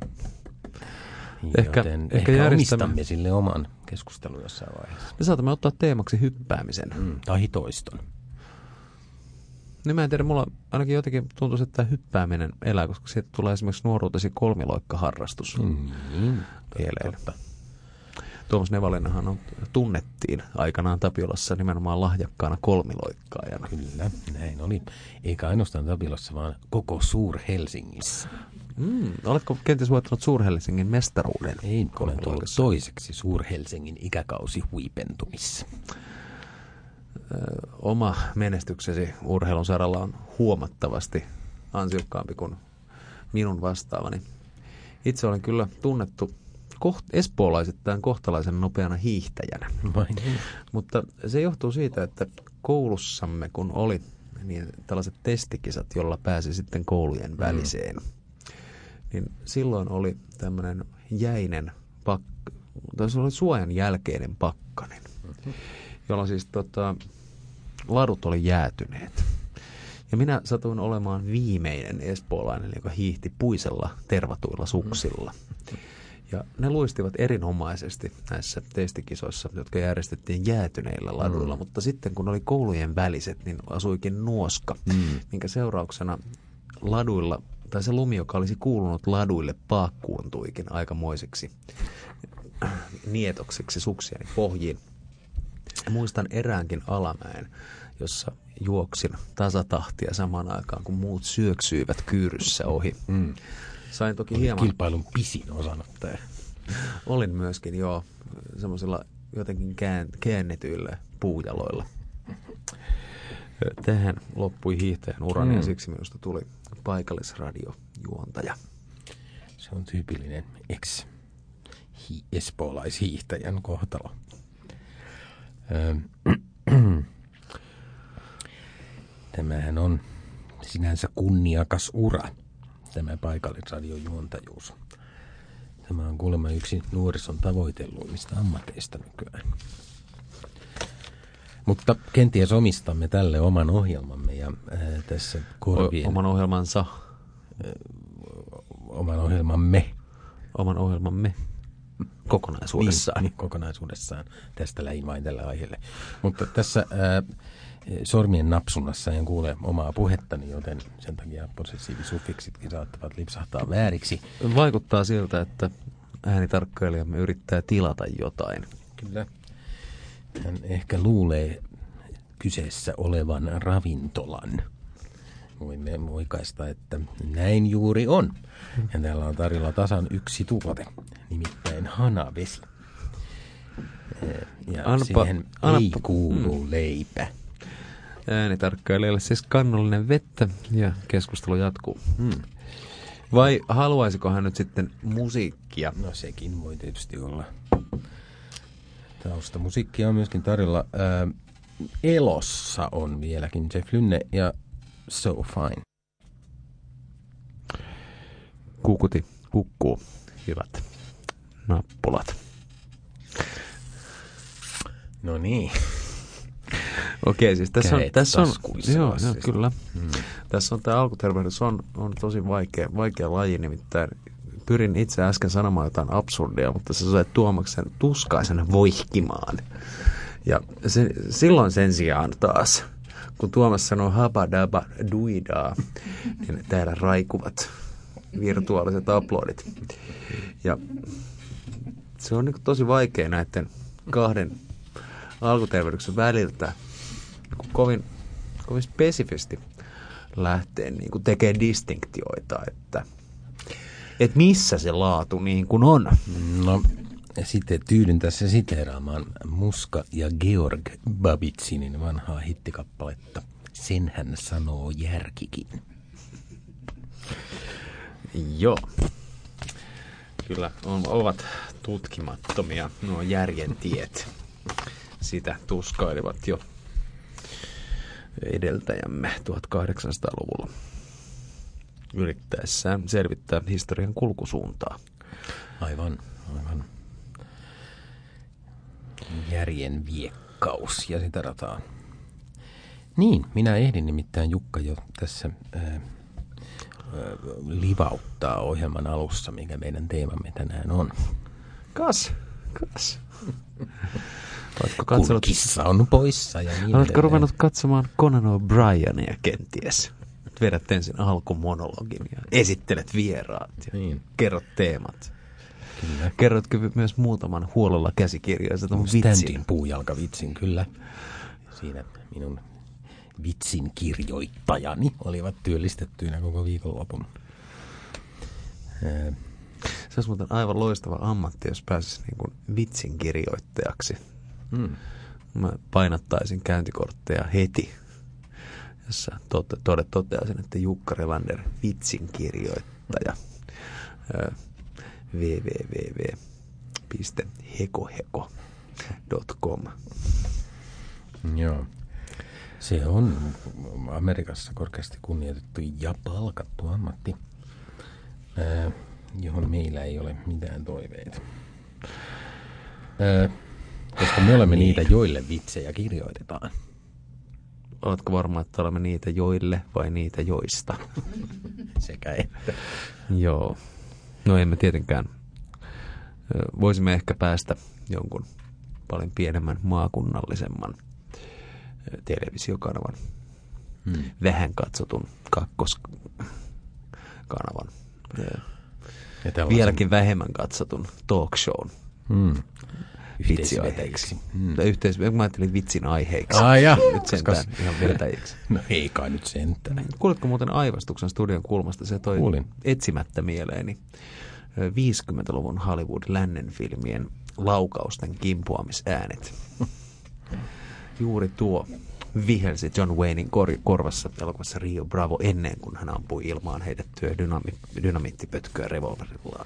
Ehkä omistamme sille oman keskustelun jossain vaiheessa. Me saatamme ottaa teemaksi hyppäämisen. Tai toiston. Niin mä en tiedä, mulla ainakin jotenkin tuntuu, että tämä hyppääminen elää, koska siitä tulee esimerkiksi nuoruutesi kolmiloikkaharrastus. Totta. Tuomas Nevalinahan tunnettiin aikanaan Tapiolassa nimenomaan lahjakkaana kolmiloikkaajana. Kyllä, näin oli. Eikä ainoastaan Tapiolassa, vaan koko Suur-Helsingissä. Oletko kenties voittanut Suur-Helsingin mestaruuden? Ei, olen tullut toiseksi Suur-Helsingin ikäkausi huipentumissa. Oma menestyksesi urheilun saralla on huomattavasti ansiokkaampi kuin minun vastaavani. Itse olen kyllä tunnettu espoolaisittain kohtalaisen nopeana hiihtäjänä. Mutta se johtuu siitä, että koulussamme kun oli niin tällaiset testikisat, jolla pääsi sitten koulujen väliseen, niin silloin oli tämmöinen jäinen se oli suojan jälkeinen pakkanen, jolla siis ladut oli jäätyneet. Ja minä satuin olemaan viimeinen espoolainen, joka hiihti puisella tervatuilla suksilla. Ja ne luistivat erinomaisesti näissä testikisoissa, jotka järjestettiin jäätyneillä laduilla. Mutta sitten kun oli koulujen väliset, niin asuikin nuoska, minkä seurauksena laduilla, tai se lumi, joka olisi kuulunut laduille, paakkuuntuikin aikamoiseksi nietokseksi suksieni pohjiin. Muistan eräänkin alamäen, jossa juoksin tasatahtia samaan aikaan, kun muut syöksyivät kyyryssä ohi. Sain toki hieman... Kilpailun pisin osanottaja. Olin myöskin, joo, semmoisilla jotenkin käännetyillä puujaloilla. Tähän loppui hiihtäjän urani ja siksi minusta tuli paikallisradiojuontaja. Se on tyypillinen espoolaishiihtäjän kohtalo. Tämähän on sinänsä kunniakas ura, tämä paikallisradiojuontajuus. Tämä on kuulemma yksi nuorison tavoitelluimmista ammateista nykyään. Mutta kenties omistamme tälle oman ohjelmamme ja tässä korvien... Oman ohjelmansa. Oman ohjelmamme. Oman ohjelmamme. Kokonaisuudessaan. Niin, kokonaisuudessaan. Tästä lähin vain tällä aiheelle. Mutta tässä sormien napsunnassa en kuule omaa puhettani, joten sen takia possessiivisufiksitkin saattavat lipsahtaa vääriksi. Vaikuttaa siltä, että äänitarkkailijamme yrittää tilata jotain. Kyllä. Hän ehkä luulee kyseessä olevan ravintolan. Voimme moikaista, että näin juuri on. Ja täällä on tarjolla tasan yksi tuote, nimittäin hanavesi. Ja siihen ei kuulu leipä. Äänitarkkailijalle siis kannollinen vettä ja keskustelu jatkuu. Vai haluaisiko hän nyt sitten musiikkia? No sekin voi tietysti olla. Taustamusiikkia on myöskin tarjolla. Elossa on vieläkin Jeff Lynne ja So Fine. Kukuti kukkuu. Hyvät nappulat. No niin. Okei, siis tässä on joo, kyllä. Tässä on tämä alkutervehdys on tosi vaikea laji, nimittäin pyrin itse äsken sanomaan jotain absurdia, mutta sä sait Tuomaksen tuskaisen voihkimaan. Ja silloin sen sijaan taas, kun Tuomas sanoo habadaba duidaa, niin täällä raikuvat virtuaaliset aplodit. Ja se on niin tosi vaikea näiden kahden alkutervehdyksen väliltä kovin spesifisti lähtee niin kuin tekee distinktioita, että missä se laatu niin kuin on. No, sitten tyydyn tässä siteeraamaan Muska ja Georg Babitsinin vanhaa hittikappaletta. Sen hän sanoo järkikin. Joo. Kyllä ovat tutkimattomia nuo järjen tiet. Sitä tuskailivat jo edeltäjämme 1800-luvulla yrittäessään selvittää historian kulkusuuntaa. Aivan. Järjen viekkaus ja sitä rataa. Niin, minä ehdin nimittäin Jukka jo tässä livauttaa ohjelman alussa, mikä meidän teemamme tänään on. Kas. Kulkissa on poissa ja niin. Oletko ruvennut katsomaan Conan O'Brienia kenties? Vedät ensin alkumonologin ja esittelet vieraat ja kerrot teemat. Kyllä. Kerrotko myös muutaman huolella käsikirjoitetun vitsin? Standin puujalkavitsin, kyllä. Siinä minun vitsin kirjoittajani olivat työllistettyinä koko viikonlopun. Se olisi muuten aivan loistava ammatti, jos pääsisi niin kuin vitsin kirjoittajaksi. Mä painattaisin käyntikortteja heti, jossa toteaisin, että Jukka Relander, vitsin kirjoittaja. www.hekoheko.com. Joo. Se on Amerikassa korkeasti kunnioitettu ja palkattu ammatti, johon meillä ei ole mitään toiveita. Koska me olemme niitä, joille vitsejä kirjoitetaan. Oletko varma, että olemme niitä joille vai niitä joista? Sekä että. Joo. No emme tietenkään. Voisimme ehkä päästä jonkun paljon pienemmän maakunnallisemman televisiokanavan, vähän katsotun kakkoskanavan, vieläkin vähemmän katsotun talk shown vitsiaiheiksi. Mä ajattelin vitsin aiheiksi. Nyt sentään ihan vetäjiksi. No ei kai nyt sentään. Kuulitko muuten aivastuksen studion kulmasta? Se toi etsimättä mieleeni 50-luvun Hollywood-lännen filmien laukausten kimpuamisäänet. Juuri tuo vihelsi John Waynein korvassa elokuvassa Rio Bravo ennen kuin hän ampui ilmaan heitettyä dynamiittipötköä revolverillaan.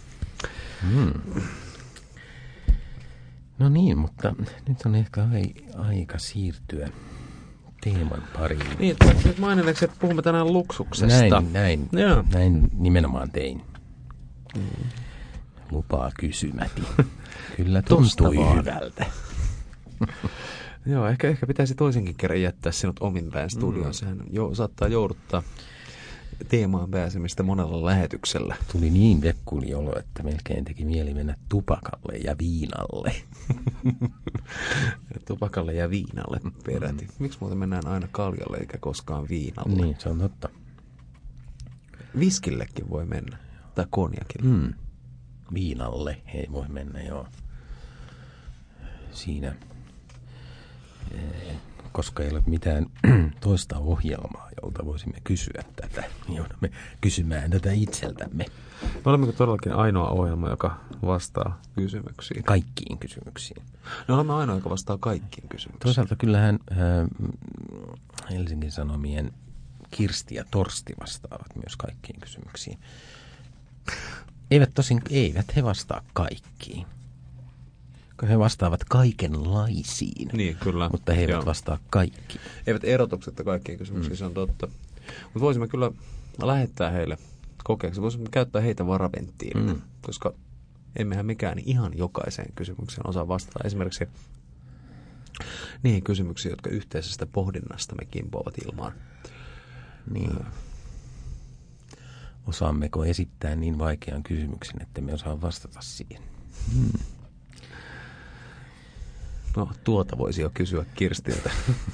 No niin, mutta nyt on ehkä aika siirtyä teeman pariin. Niin, nyt maininneeksi, että puhumme tänään luksuksesta. Näin nimenomaan tein. Lupaa kysymäti. Kyllä tuntui hyvältä. Joo, ehkä pitäisi toisenkin kerran jättää sinut omin päin studioon. Sehän saattaa jouduttaa teemaan pääsemistä monella lähetyksellä. Tuli niin vekkuli olo, että melkein teki mieli mennä tupakalle ja viinalle. Tupakalle ja viinalle peräti. Miksi muuten mennään aina kaljalle eikä koskaan viinalle? Niin, se on totta. Viskillekin voi mennä. Tai konjakille. Viinalle ei voi mennä, joo. Siinä koska ei ole mitään toista ohjelmaa, jolta voisimme kysyä tätä. Joudumme kysymään tätä itseltämme. No olemmeko todellakin ainoa ohjelma, joka vastaa kysymyksiin? Kaikkiin kysymyksiin. No olemme ainoa, joka vastaa kaikkiin kysymyksiin. Toisaalta kyllähän Helsingin Sanomien Kirsti ja Torsti vastaavat myös kaikkiin kysymyksiin. Eivät he vastaa kaikkiin. He vastaavat kaikenlaisiin, niin, kyllä. Mutta he eivät vastaa kaikkiin. Eivät erotuksetta kaikkiin kysymyksiin, se on totta. Mutta voisimme kyllä lähettää heille kokeeksi. Voisimme käyttää heitä varaventtiinä, koska emmehän mikään ihan jokaiseen kysymykseen osaa vastata. Esimerkiksi niihin kysymyksiin, jotka yhteisestä pohdinnasta me kimpoavat ilmaan. Niin. Osaammeko esittää niin vaikean kysymyksen, että me osaa vastata siihen? No, tuota voisi jo kysyä Kirstiltä.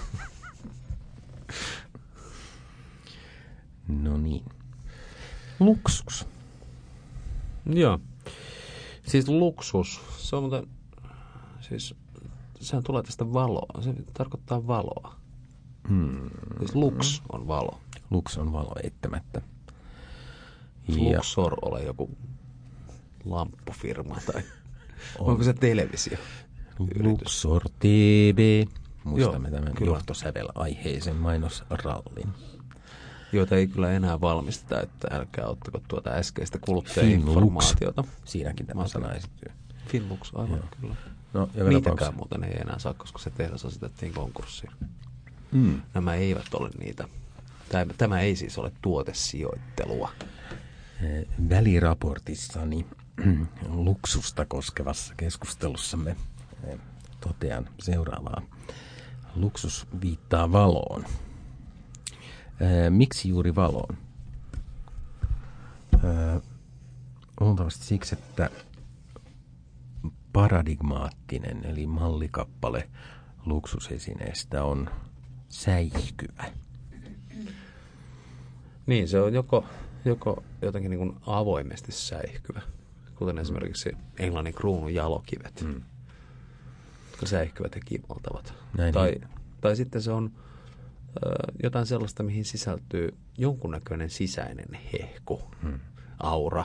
No niin. Luksus. Joo. Siis luksus, se on muuten, siis sehän tulee tästä valoa. Se tarkoittaa valoa. Siis lux on valo. Lux on valo eittämättä. Luxor ole joku lamppufirma tai onko se televisio? Luxor TV. Muistamme tämän johtosävel-aiheisen mainosrallin. Joita ei kyllä enää valmisteta, että älkää ottako tuota äskeistä kuluttaja-informaatiota. Siinäkin tämä sana esittyy. Finlux, aivan joo. Kyllä. No, niitäkään muuten ei enää saa, koska se tehdas asetettiin konkurssiin. Nämä eivät ole niitä. Tämä ei siis ole tuotesijoittelua. Väliraportissani luksusta koskevassa keskustelussamme totean seuraavaa. Luksus viittaa valoon. Miksi juuri valoon? Luultavasti siksi, että paradigmaattinen eli mallikappale luksusesineestä on säihkyvä. Niin, se on joko jotenkin niin kuin avoimesti säihkyvä, kuten esimerkiksi Englannin kruunun jalokivet, jotka säihkyvät ja kimaltavat. Tai sitten se on jotain sellaista, mihin sisältyy jonkunnäköinen sisäinen hehku, aura.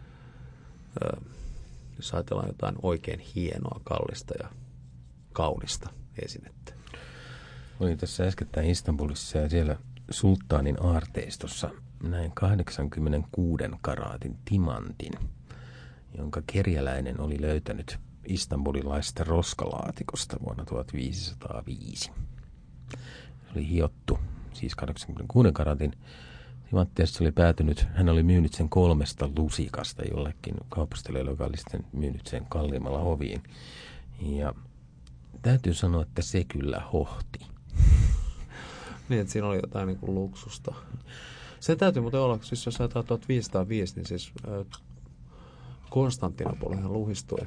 Jos ajatellaan jotain oikein hienoa, kallista ja kaunista esinettä. Olin tässä äskettäin Istanbulissa ja siellä sulttaanin aarteistossa näin 86 karaatin timantin, jonka kerjäläinen oli löytänyt istanbulilaisesta roskalaatikosta vuonna 1505. Se oli hiottu, siis 86 karaatin timantteessa oli päätynyt, hän oli myynyt sen 3 lusikasta jollekin kauppastelijalle, joka oli sitten myynyt sen kalliimmalla hoviin. Ja täytyy sanoa, että se kyllä hohti. Niin, että siinä oli jotain niin kuin luksusta. Se täytyy muuten olla, siis jos ajatellaan 1505, niin siis Konstantinopolihan luhistui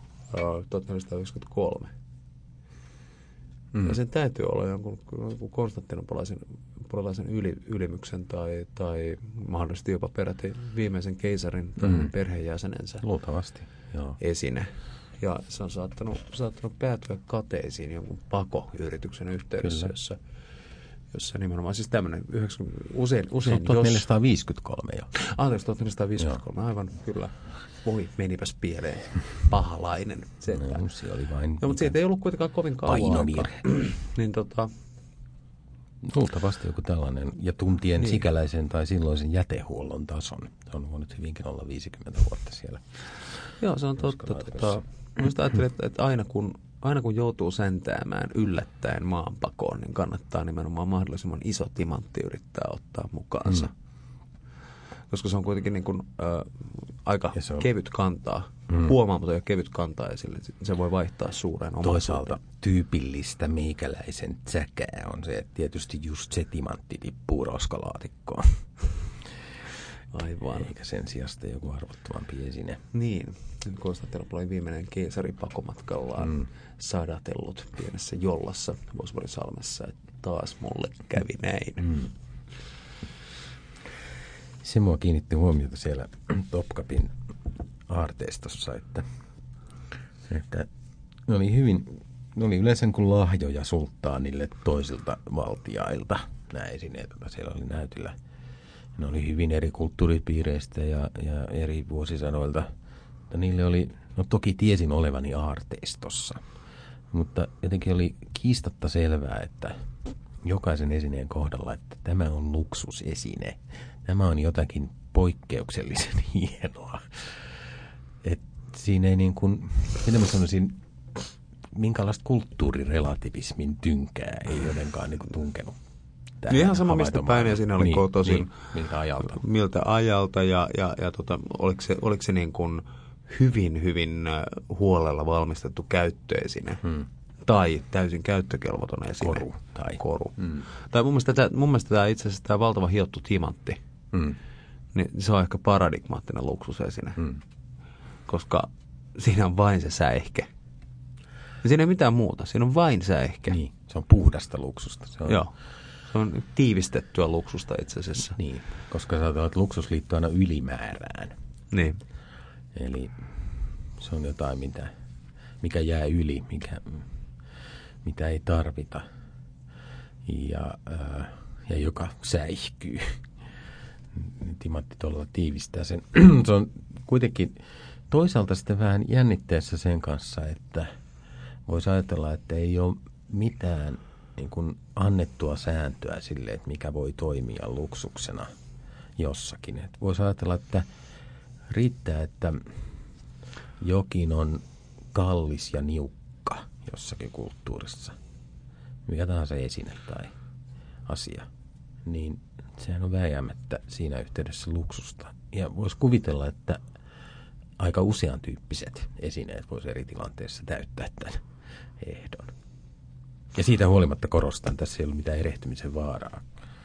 1493. Ja sen täytyy olla jonkun konstantinopolaisen ylimyksen tai mahdollisesti jopa peräti viimeisen keisarin tai perheenjäsenensä luultavasti, joo, esine. Ja se on saattanut päätyä kateisiin jonkun pakoyrityksen yhteydessä, jossa nimenomaan siis tämmöinen usein 1453 jo. 1453, aivan kyllä. Voi, menipäs pieleen. Pahalainen. No, se oli vain... No, mutta siitä ei ollut kuitenkaan kovin kauan painovirhe. Niin luultavasti joku tällainen, ja tuntien niin sikäläisen tai silloisen jätehuollon tason. Se on voinut hyvinkin olla 50 vuotta siellä. Joo, se on totta. Minusta ajattelin, että aina kun joutuu säntäämään yllättäen maanpakoon, niin kannattaa nimenomaan mahdollisimman iso timantti yrittää ottaa mukaansa. Koska se on kuitenkin niin kuin, aika kevyt kantaa, huomaamaton ja kevyt kantaa esille. Se voi vaihtaa suureen omaisuuteen. Toisaalta tyypillistä meikäläisen tsäkää on se, että tietysti just se timantti tippuu roskalaatikkoon. Aivan. Eikä sen sijasta joku arvottomampi esine. Niin. Konstantinopoli oli viimeinen keisari pakomatkallaan sadatellut pienessä jollassa Vosvorisalmessa, että taas mulle kävi näin. Se mua kiinnitti huomiota siellä Topkapin aarteistossa, että ne oli hyvin ne oli yleensä kuin lahjoja sulttaanille toisilta valtiailta, nämä esineet, joita siellä oli näytillä. Ne oli hyvin eri kulttuuripiireistä ja eri vuosisadoilta. Mutta niille oli, no toki tiesin olevani aarteistossa, mutta jotenkin oli kiistatta selvää, että jokaisen esineen kohdalla, että tämä on luksusesine. Tämä on jotakin poikkeuksellisen hienoa. Et siinä ei niin kuin, mitä mä sanoisin, minkälaista kulttuurirelativismin tynkää ei jotenkaan niin kuin tunkenut. Ihan sama, mistä päin ja siinä oli kotoisin. Miltä ajalta. Miltä ajalta ja oliko se niin kuin hyvin huolella valmistettu käyttöesine tai täysin käyttökelvoton esine. Koru. Tai mun mielestä tämä itse asiassa tämä valtava hiottu timantti, niin se on ehkä paradigmaattinen luksusesine, koska siinä on vain se säihke. Ja siinä ei mitään muuta, siinä on vain säihke. Niin, se on puhdasta luksusta. Se on... Joo. Se on tiivistettyä luksusta itse asiassa. Niin, koska sä ajatellaan, että luksus liittyy aina ylimäärään. Niin. Eli se on jotain, mikä jää yli, mitä ei tarvita ja joka säihkyy. Timantti todella tiivistää sen. Se on kuitenkin toisaalta sitten vähän jännitteessä sen kanssa, että voisi ajatella, että ei ole mitään niin kuin annettua sääntöä sille, että mikä voi toimia luksuksena jossakin. Et voisi ajatella, että riittää, että jokin on kallis ja niukka jossakin kulttuurissa, mikä tahansa esine tai asia, niin sehän on vääjäämättä siinä yhteydessä luksusta. Ja voisi kuvitella, että aika usean tyyppiset esineet voisi eri tilanteissa täyttää tämän ehdon. Ja siitä huolimatta korostan, tässä ei ollut mitään erehtymisen vaaraa.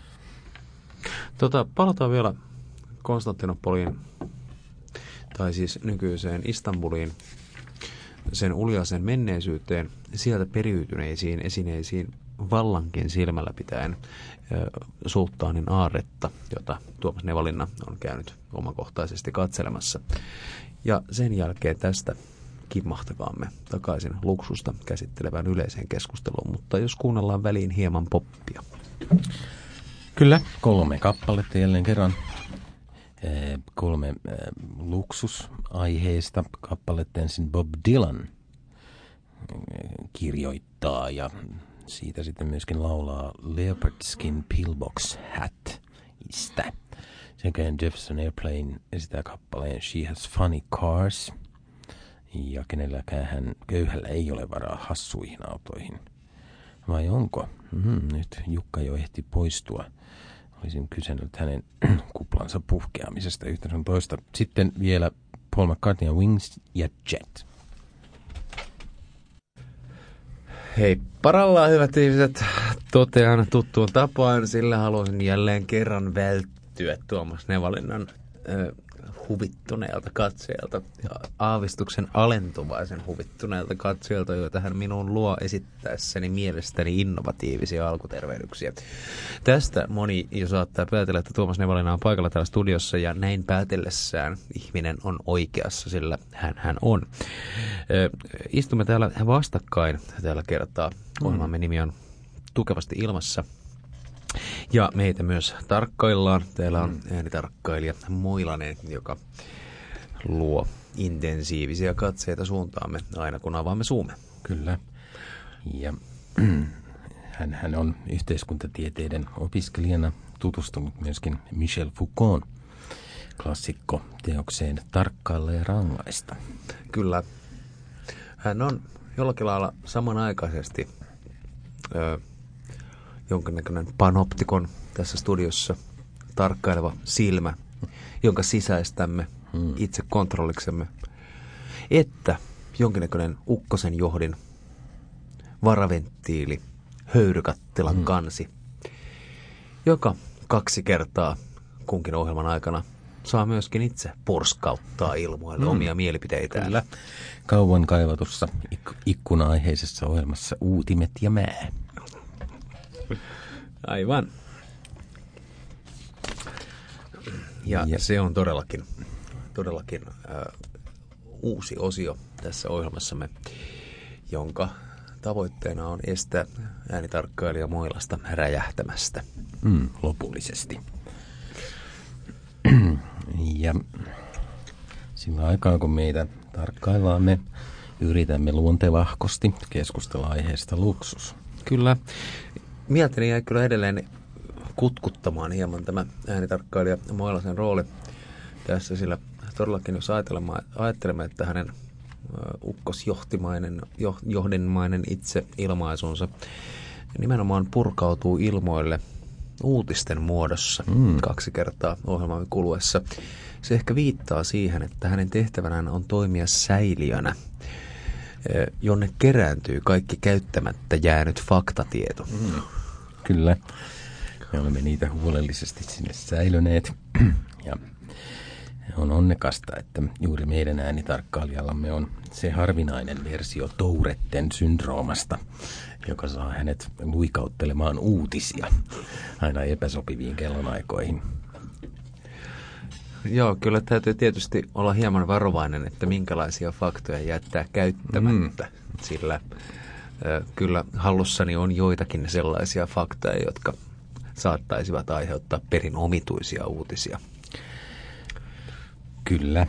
Palataan vielä Konstantinopoliin, tai siis nykyiseen Istanbuliin, sen uljaaseen menneisyyteen, sieltä periytyneisiin esineisiin vallankin silmällä pitäen sulttaanin aarretta, jota Tuomas Nevalinna on käynyt omakohtaisesti katselemassa. Ja sen jälkeen tästä kimmahtakaamme takaisin luksusta käsittelevään yleiseen keskusteluun, mutta jos kuunnellaan väliin hieman poppia. Kyllä, 3 kappaletta jälleen kerran. 3 luksusaiheista kappaletta ensin Bob Dylan kirjoittaa ja siitä sitten myöskin laulaa Leopard Skin Pillbox Hat-istä. Sekä Jefferson Airplane esittää kappaleen She Has Funny Cars. Ja kenelläkään köyhällä ei ole varaa hassuihin autoihin. Vai onko? Nyt Jukka jo ehti poistua. Olisin kysynyt hänen kuplansa puhkeamisesta yhtä sun toista. Sitten vielä Paul McCartney ja Wings ja Jet. Hei, parallaan hyvät ihmiset. Totean tuttuun tapaan, sillä haluaisin jälleen kerran välttyä Tuomas Nevalinnan huvittuneelta katseelta ja aavistuksen alentuvaisen huvittuneelta katseelta, joita hän minun luo esittäessäni mielestäni innovatiivisia alkutervehdyksiä. Tästä moni jo saattaa päätellä, että Tuomas Nevalinna on paikalla täällä studiossa ja näin päätellessään ihminen on oikeassa, sillä hän on. Istumme täällä vastakkain tällä kertaa. Ohjelmamme nimi on Tukevasti ilmassa. Ja meitä myös tarkkaillaan. Täällä on äänitarkkailija Moilanen, joka luo intensiivisiä katseita suuntaamme aina kun avaamme suumme. Kyllä. Ja hän on yhteiskuntatieteiden opiskelijana tutustunut myöskin Michel Foucaultin klassikkoteokseen Tarkkailla ja rangaista. Kyllä. Hän on jollakin lailla samanaikaisesti jonkinnäköinen panoptikon tässä studiossa tarkkaileva silmä, jonka sisäistämme itse kontrolliksemme, että jonkinnäköinen ukkosen johdin varaventtiili, höyrykattilan kansi, joka 2 kertaa kunkin ohjelman aikana saa myöskin itse porskauttaa ilmoille omia mielipiteitään. Kyllä. Kauan kaivatussa ikkuna-aiheisessa ohjelmassa Uutimet ja Mää. Aivan. Ja se on todellakin uusi osio tässä ohjelmassamme, jonka tavoitteena on estää äänitarkkailija Moilasta räjähtämästä. Lopullisesti. Ja sillä aikaa, kun meitä tarkkaillaan, me yritämme luontevahkosti keskustella aiheesta luksus. Kyllä. Mieltäni jäi kyllä edelleen kutkuttamaan hieman tämä äänitarkkailija Moilasen rooli tässä, sillä todellakin jos ajattelemme, että hänen ukkosjohdenmainen itseilmaisunsa nimenomaan purkautuu ilmoille uutisten muodossa 2 kertaa ohjelman kuluessa. Se ehkä viittaa siihen, että hänen tehtävänään on toimia säiliönä, jonne kerääntyy kaikki käyttämättä jäänyt faktatieto. Kyllä. Me olemme niitä huolellisesti sinne säilöneet. Ja on onnekasta, että juuri meidän äänitarkkailijallamme on se harvinainen versio Touretten syndroomasta, joka saa hänet luikauttelemaan uutisia aina epäsopiviin kellonaikoihin. Joo, kyllä täytyy tietysti olla hieman varovainen, että minkälaisia faktoja jättää käyttämättä, sillä kyllä hallussani on joitakin sellaisia faktoja, jotka saattaisivat aiheuttaa perin omituisia uutisia. Kyllä.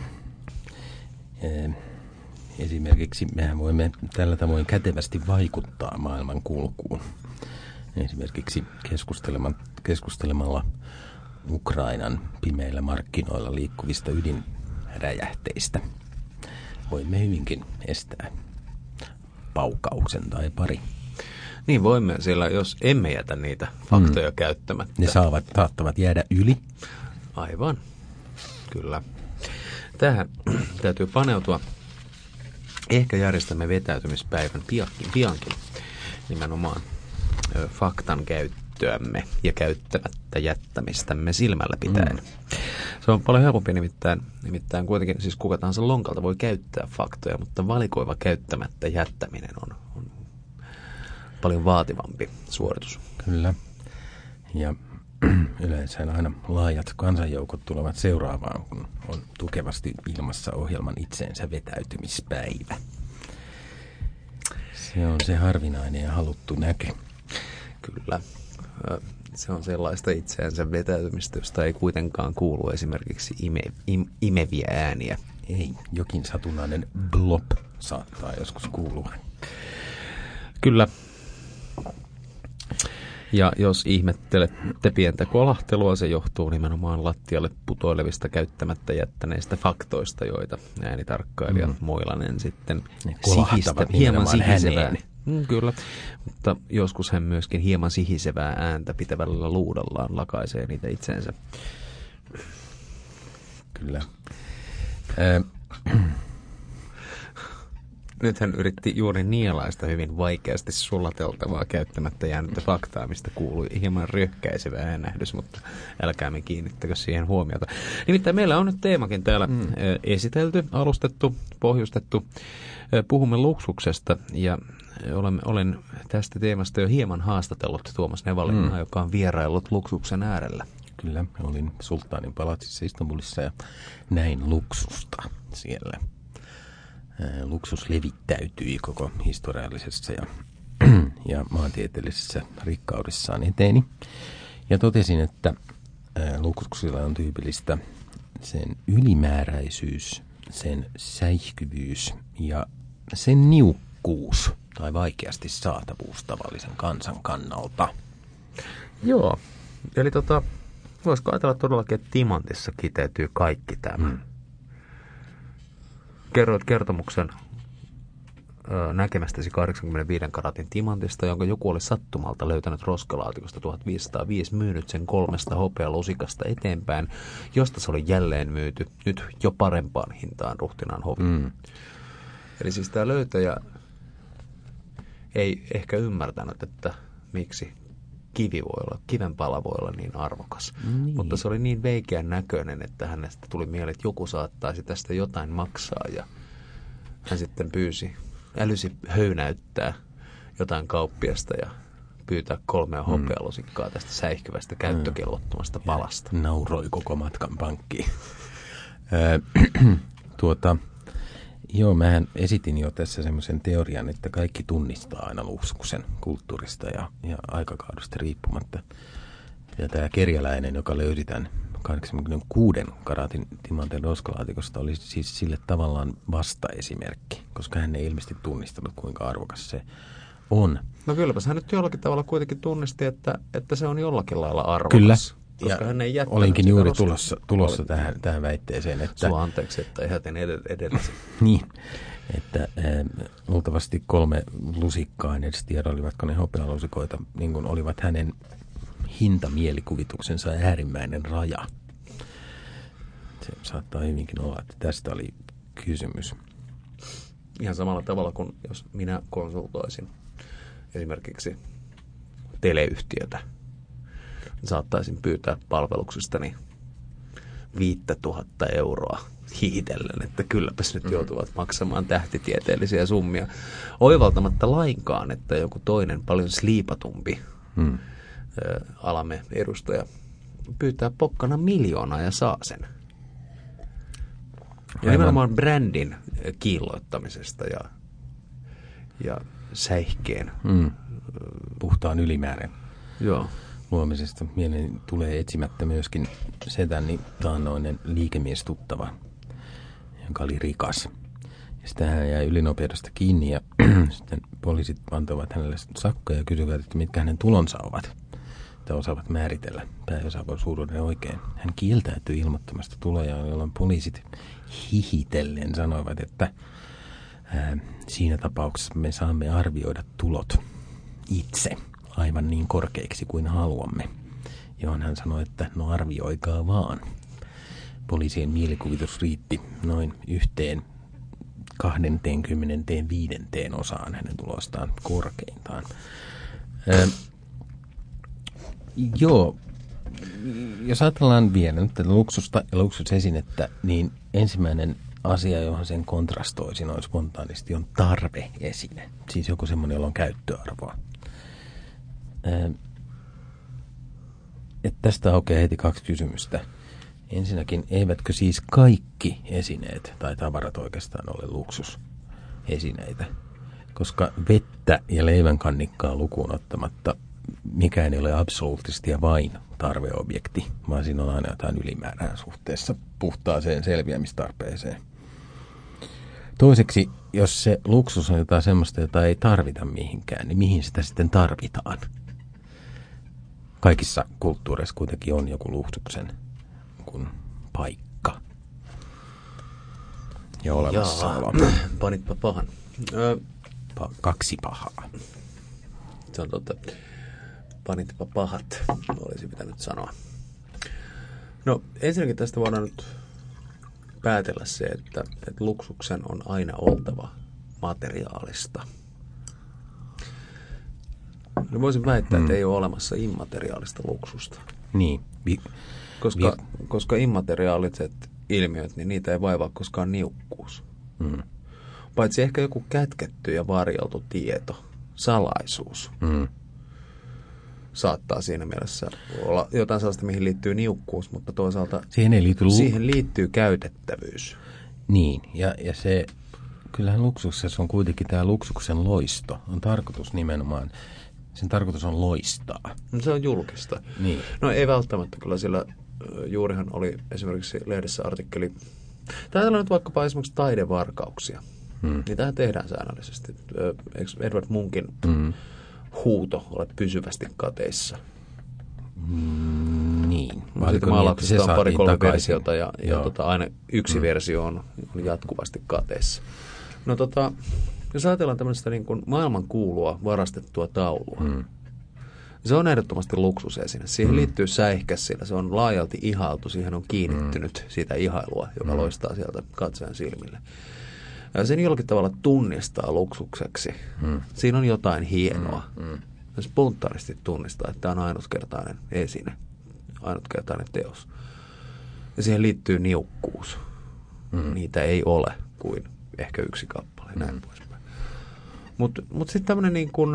Esimerkiksi mehän voimme tällä tavoin kätevästi vaikuttaa maailman kulkuun. Esimerkiksi keskustelemalla Ukrainan pimeillä markkinoilla liikkuvista ydinräjähteistä voimme hyvinkin estää paukauksen tai pari. Niin voimme, sillä jos emme jätä niitä faktoja käyttämättä. Ne saattavat jäädä yli. Aivan, kyllä. Tähän täytyy paneutua. Ehkä järjestämme vetäytymispäivän piankin nimenomaan faktan käyttöämme ja käyttämättä jättämistämme silmällä pitäen. Se on paljon helpompi nimittäin kuitenkin, siis kuka tahansa lonkalta voi käyttää faktoja, mutta valikoiva käyttämättä jättäminen on paljon vaativampi suoritus. Kyllä. Ja yleensä aina laajat kansanjoukot tulevat seuraavaan, kun on tukevasti ilmassa ohjelman itseensä vetäytymispäivä. Se on se harvinainen ja haluttu näky. Kyllä. Se on sellaista itseensä vetäytymistä, josta ei kuitenkaan kuulu esimerkiksi imeviä ääniä. Ei, jokin satunnainen blop saattaa joskus kuulua. Kyllä. Ja jos ihmettelette pientä kolahtelua, se johtuu nimenomaan lattialle putoilevista käyttämättä jättäneistä faktoista, joita äänitarkkailija Moilanen sitten hieman sihisevää. Kyllä, mutta joskus hän myöskin hieman sihisevää ääntä pitävällä luudallaan lakaisee niitä itseensä. Kyllä. Nyt hän yritti juuri nielaista hyvin vaikeasti sulateltavaa käyttämättä jäänyttä faktaa, mistä kuului hieman ryökkäisevä äänähdys, mutta älkäämme kiinnittäkö siihen huomiota. Nimittäin meillä on nyt teemakin täällä esitelty, alustettu, pohjustettu. Puhumme luksuksesta ja olen tästä teemasta jo hieman haastatellut Tuomas Nevalinaa, joka on vieraillut luksuksen äärellä. Kyllä, olin Sultaanin palatsissa Istanbulissa ja näin luksusta siellä. Luksus levittäytyi koko historiallisessa ja maantieteellisessä rikkaudessaan eteeni. Ja totesin, että luksuksilla on tyypillistä sen ylimääräisyys, sen säihkyvyys ja sen niukkuus tai vaikeasti saatavuus tavallisen kansan kannalta. Joo, eli voisiko ajatella todellakin, että timantissa kiteytyy kaikki tämä? Kerroit kertomuksen näkemästäsi 85 karatin timantista, jonka joku oli sattumalta löytänyt roskalaatikosta 1505, myynyt sen 3 hopealusikasta eteenpäin, josta se oli jälleen myyty nyt jo parempaan hintaan Ruhtinaan hoviin. Eli siis tämä löytäjä ei ehkä ymmärtänyt, että miksi kivenpala voi olla niin arvokas. Mutta se oli niin veikeän näköinen, että hänestä tuli mieleen, että joku saattaisi tästä jotain maksaa. Ja hän sitten älysi höynäyttää jotain kauppiasta ja pyytää 3 hopealusikkaa tästä säihkyvästä käyttökelvottomasta palasta. Nauroi koko matkan pankkiin. Joo, mähän esitin jo tässä semmoisen teorian, että kaikki tunnistaa aina Luksuksen kulttuurista ja aikakaudusta riippumatta. Ja tämä kerjäläinen, joka löysi tämän 86 karatin timanteen roskalaatikosta, oli siis sille tavallaan vastaesimerkki, koska hän ei ilmeisesti tunnistanut, kuinka arvokas se on. No kylläpäs hän nyt jollakin tavalla kuitenkin tunnisti, että se on jollakin lailla arvokas. Kyllä. Koska hän ei olinkin juuri tulossa tähän väitteeseen. Että sua anteeksi, että jätin edellisen. Niin, että luultavasti 3 lusikkaa, en edes tiedä, olivatko ne hopealusikoita, niin kuin olivat hänen hintamielikuvituuksensa äärimmäinen raja. Se saattaa hyvinkin olla, että tästä oli kysymys. Ihan samalla tavalla kuin jos minä konsultoisin esimerkiksi teleyhtiötä, saattaisin pyytää palveluksestani 5,000 euroa hiitellen, että kylläpäs nyt joutuvat maksamaan tähtitieteellisiä summia. Oivaltamatta lainkaan, että joku toinen paljon sliipatumpi alamme edustaja pyytää pokkana 1 miljoonaa ja saa sen. Ja nimenomaan brändin kiilloittamisesta ja säihkeen. Puhtaan ylimäärän. Joo. Luomisesta. Mieleen tulee etsimättä myöskin setäni taannoinen liikemiestuttava, joka oli rikas. Ja sitten hän jäi ylinopeudesta kiinni ja sitten poliisit antoivat hänelle sakkoja ja kysyivät, että mitkä hänen tulonsa ovat. Että osaavat määritellä pääosaisuuden oikein. Hän kieltäytyi ilmoittamasta tuloja, jolloin poliisit hihitellen sanoivat, että siinä tapauksessa me saamme arvioida tulot itse aivan niin korkeiksi kuin haluamme. Johon hän sanoi, että no arvioikaa vaan. Poliisien mielikuvitus riitti noin 1/25 osaan hänen tulostaan korkeintaan. Joo, jos ajatellaan vielä nyt tätä luksusta ja luksusesinettä, niin ensimmäinen asia, johon sen kontrastoisi noin spontaanisti, on tarveesine. Siis joku semmoinen, jolla on käyttöarvoa. Että tästä aukeaa heti 2 kysymystä. Ensinnäkin, eivätkö siis kaikki esineet tai tavarat oikeastaan ole luksusesineitä? Koska vettä ja leivänkannikkaa lukuun ottamatta mikään ei ole absoluuttisesti ja vain tarveobjekti, vaan siinä on aina jotain ylimäärää suhteessa puhtaaseen selviämistarpeeseen. Toiseksi, jos se luksus on jotain semmoista, jota ei tarvita mihinkään, niin mihin sitä sitten tarvitaan? Kaikissa kulttuureissa kuitenkin on joku luksuksen kuin paikka ja olemassaolo. Panitpa pahan. 2 pahaa. Se on totta. Panitpa pahat, olisi pitänyt sanoa. No ensinnäkin tästä voidaan nyt päätellä se, että luksuksen on aina oltava materiaalista. No voisin väittää, että ei ole olemassa immateriaalista luksusta. Niin. Koska immateriaaliset ilmiöt, niin niitä ei vaivaa koskaan niukkuus. Paitsi ehkä joku kätketty ja varjeltu tieto, salaisuus. Saattaa siinä mielessä olla jotain sellaista, mihin liittyy niukkuus, mutta toisaalta siihen liittyy käytettävyys. Niin, ja se, kyllähän luksuksessa on kuitenkin tämä luksuksen loisto. On tarkoitus nimenomaan, sen tarkoitus on loistaa. No, se on julkista. Niin. No ei välttämättä kyllä, sillä juurihan oli esimerkiksi lehdessä artikkeli. Täällä on nyt vaikkapa esimerkiksi taidevarkauksia. Niitähän tehdään säännöllisesti. Edward Munkin huuto, olet pysyvästi kateissa. Niin. Sitten maalauksesta on 2-3 versiota ja aina yksi versio on jatkuvasti kateissa. No jos ajatellaan tämmöistä niin kuin maailmankuulua varastettua taulua, se on ehdottomasti luksusesine. Siihen liittyy säihkäs, sillä se on laajalti ihailtu, siihen on kiinnittynyt sitä ihailua, joka loistaa sieltä katsojan silmille. Ja sen jollakin tavalla tunnistaa luksukseksi. Siinä on jotain hienoa. Spontaanisti tunnistaa, että tämä on ainutkertainen esine, ainutkertainen teos. Ja siihen liittyy niukkuus. Niitä ei ole kuin ehkä 1 kappale, näin poispäin. Mutta sitten tämmöinen niin kuin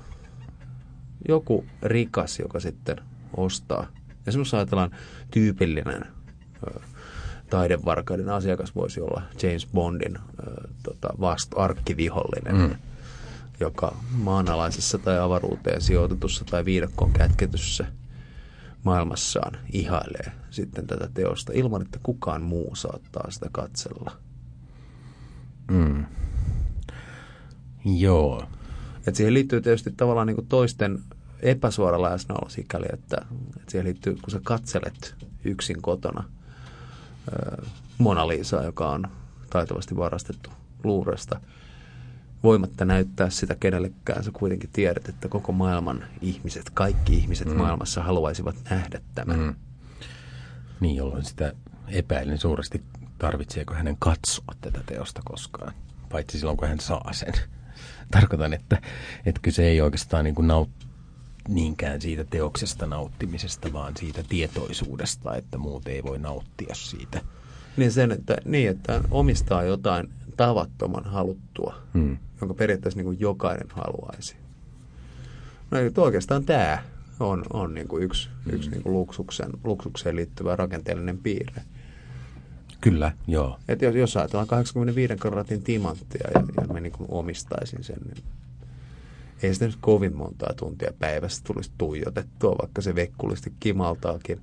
joku rikas, joka sitten ostaa. Esimerkiksi ajatellaan tyypillinen taidevarkaiden asiakas voisi olla James Bondin arkkivihollinen, joka maanalaisessa tai avaruuteen sijoitetussa tai viidakkoon kätketyssä maailmassaan ihailee sitten tätä teosta ilman, että kukaan muu saattaa sitä katsella. Joo. Et siihen liittyy tietysti tavallaan niin kuin toisten epäsuora läsnäolo sikäli, että siihen liittyy, kun sä katselet yksin kotona Mona Lisaa, joka on taitavasti varastettu luuresta, voimatta näyttää sitä kenellekään, sä kuitenkin tiedät, että koko maailman ihmiset, kaikki ihmiset maailmassa haluaisivat nähdä tämän. Niin, jolloin sitä epäilen suuresti, tarvitseeko hänen katsoa tätä teosta koskaan, paitsi silloin, kun hän saa sen. Tarkoitan, että kyse ei oikeastaan niin kuin niinkään siitä teoksesta nauttimisesta, vaan siitä tietoisuudesta, että muut ei voi nauttia siitä. Niin, että omistaa jotain tavattoman haluttua, jonka periaatteessa niin kuin jokainen haluaisi. No oikeastaan tämä on niin kuin yksi niin kuin luksukseen liittyvä rakenteellinen piirre. Kyllä, joo. Että jos ajatellaan 85 karatin timanttia ja mä niin kuin omistaisin sen, niin ei sitä nyt kovin montaa tuntia päivässä tulisi tuijotettua, vaikka se vekkulisti kimaltaakin.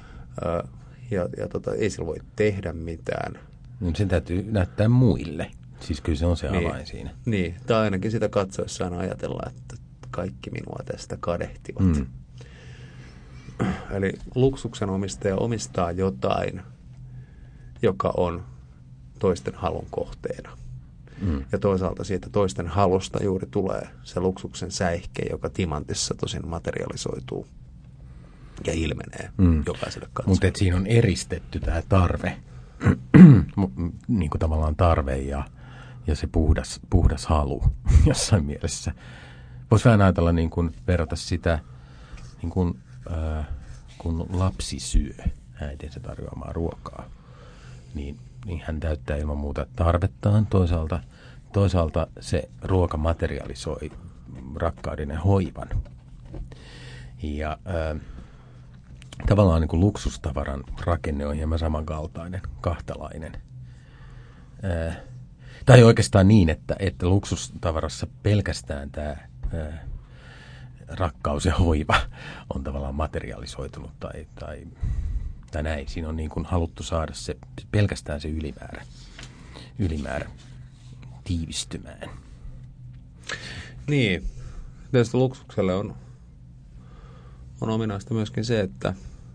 Ei sillä voi tehdä mitään. No, sen täytyy näyttää muille. Siis kyllä se on se avain siinä. Niin, tai ainakin sitä katsoessaan ajatella, että kaikki minua tästä kadehtivat. Eli luksuksen omistaja omistaa jotain, joka on toisten halun kohteena. Ja toisaalta siitä toisten halusta juuri tulee se luksuksen säihke, joka timantissa tosin materialisoituu ja ilmenee jokaiselle katsojalle. Mutta siinä on eristetty tämä tarve, niin kuin tavallaan tarve ja se puhdas halu jossain mielessä. Voisi vähän ajatella niin kuin verrata sitä, niin kuin, kun lapsi syö äitinsä tarjoamaa ruokaa, niin hän täyttää ilman muuta tarvettaan. Toisaalta se ruoka materialisoi rakkauden ja hoivan. Ja tavallaan niin kuin luksustavaran rakenne on hieman samankaltainen, kahtalainen. Tai oikeastaan niin, että luksustavarassa pelkästään tämä rakkaus ja hoiva on tavallaan materialisoitunut tai näin. Siinä on niin kuin haluttu saada se, pelkästään se ylimäärä tiivistymään. Niin. Tietysti luksukselle on ominaista myöskin se, että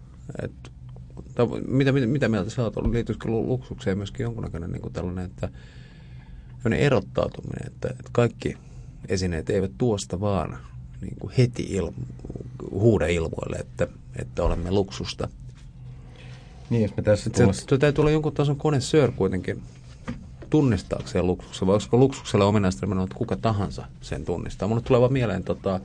mitä mieltä sä oot ollut? Liittyisikö luksukseen myöskin jonkunnäköinen niin kuin tällainen, että erottautuminen, että kaikki esineet eivät tuosta vaan niin kuin heti huuda ilmoille, että olemme luksusta. Niin, jos me tässä se täytyy olla jonkun tason connoisseur kuitenkin tunnistaakseen luksuksen, vai olisiko luksuksella ominaista, että kuka tahansa sen tunnistaa. Mulle tulee vaan mieleen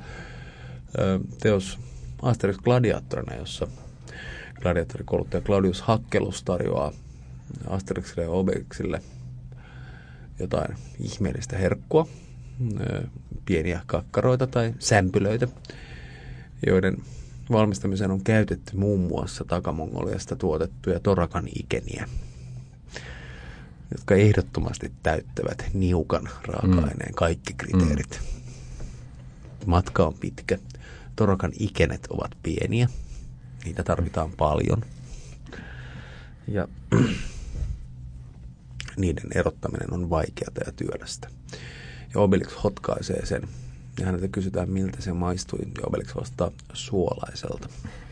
teos Asterix Gladiatorina, jossa gladiatorikouluttaja Claudius Hakkelus tarjoaa Asterixille ja Obelixille jotain ihmeellistä herkkua, pieniä kakkaroita tai sämpylöitä, joiden valmistamiseen on käytetty muun muassa Takamongoliasta tuotettuja torakan ikeniä, jotka ehdottomasti täyttävät niukan raaka-aineen kaikki kriteerit. Matka on pitkä. Torakan ikenet ovat pieniä. Niitä tarvitaan paljon. Ja niiden erottaminen on vaikeata ja työlästä. Ja Obelix hotkaisee sen. Ja häneltä kysytään, miltä se maistui. Ja Obelix vastaa suolaiselta.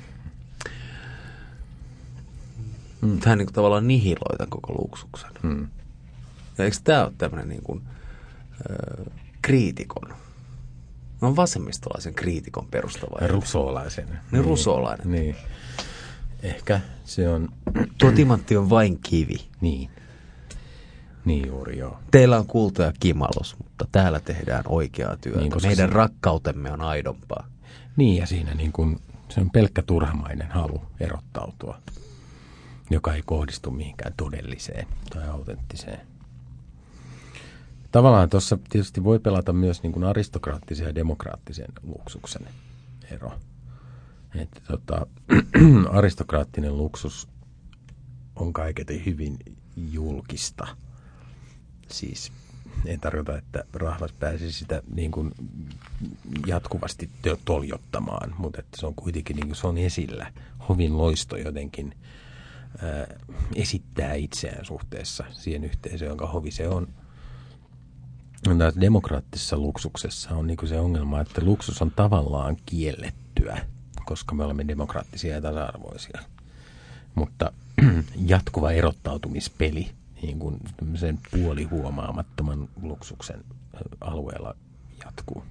Hän niin kuin tavallaan nihiloi tämän koko luksuksen. Ja eikö tämä ole tämmöinen niin kuin, kriitikon? No vasemmistolaisen kriitikon perustava. Rusoolaisen. Niin, rusoolainen. Niin. Ehkä se on... Tuo timantti on vain kivi. Niin. Niin juuri, joo. Teillä on kulta ja kimallos, mutta täällä tehdään oikeaa työtä. Niin, meidän rakkautemme on aidompaa. Niin, ja siinä niin kuin, se on pelkkä turhamainen halu erottautua, joka ei kohdistu mihinkään todelliseen tai autenttiseen. Tavallaan tuossa tietysti voi pelata myös niin kuin aristokraattisen ja demokraattisen luksuksen ero. Että aristokraattinen luksus on kaiketi hyvin julkista. Siis en tarkoita, että rahvas pääsisi sitä niin kuin jatkuvasti toljottamaan, mutta että se on kuitenkin niin kuin se on esillä. Hovin loisto jotenkin esittää itseään suhteessa siihen yhteisöön, jonka hovi se on. Demokraattisessa luksuksessa on niin kuin se ongelma, että luksus on tavallaan kiellettyä, koska me olemme demokraattisia ja tasa-arvoisia. Mutta jatkuva erottautumispeli niin kuin sen puolihuomaamattoman luksuksen alueella jatkuu.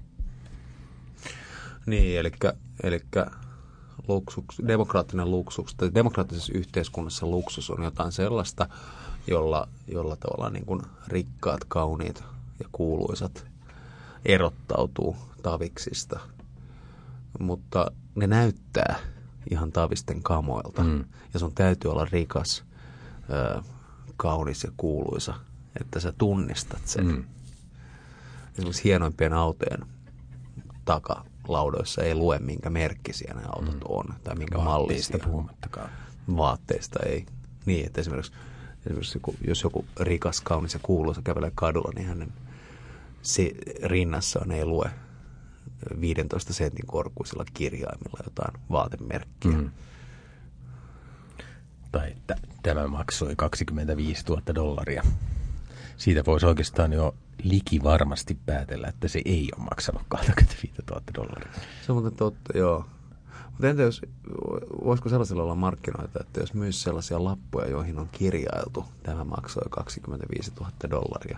Niin, eli demokraattinen luksus, tai demokraattisessa yhteiskunnassa luksus on jotain sellaista, jolla tavallaan niin kuin rikkaat, kauniit ja kuuluisat erottautuu taviksista, mutta ne näyttää ihan tavisten kamoilta. Ja sun täytyy olla rikas, kaunis ja kuuluisa, että sä tunnistat sen. Esimerkiksi hienoimpien autojen takalaudoissa ei lue, minkä merkkisiä ne autot on tai minkä mallisia. Puhumattakaan. Vaatteista ei. Niin, että esimerkiksi jos joku rikas, kaunis ja kuuluisa kävelee kadulla, niin hänen rinnassaan ei lue 15 sentin korkuisilla kirjaimilla jotain vaatemerkkiä. Tai että tämä maksoi $25,000. Siitä voisi oikeastaan jo likivarmasti päätellä, että se ei ole maksanut $25,000. Se on muuten totta, joo. Mutta entä voisiko sellaisella olla markkinoita, että jos myisi sellaisia lappuja, joihin on kirjailtu, tämä maksoi $25,000.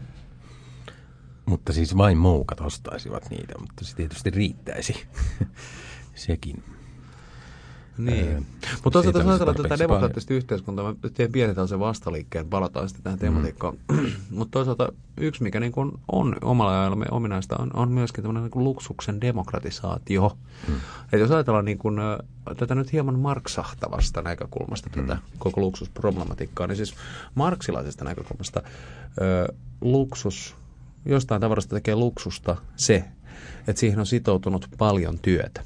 Mutta siis vain moukat ostaisivat niitä, mutta se tietysti riittäisi sekin. Niin, mutta toisaalta jos ajatellaan tätä demokraattista yhteiskuntaa, mä teen pienen tällaisen vastaliikkeen, palataan sitten tähän tematiikkaan. Mutta toisaalta yksi, mikä niin kuin on omalla ajallamme ominaista, on myöskin tämmöinen niin kuin luksuksen demokratisaatio. Että jos ajatellaan niin kuin, tätä nyt hieman marksahtavasta näkökulmasta, tätä koko luksusproblematiikkaa, niin siis marksilaisesta näkökulmasta luksus, jostain tavarasta tekee luksusta se, että siihen on sitoutunut paljon työtä.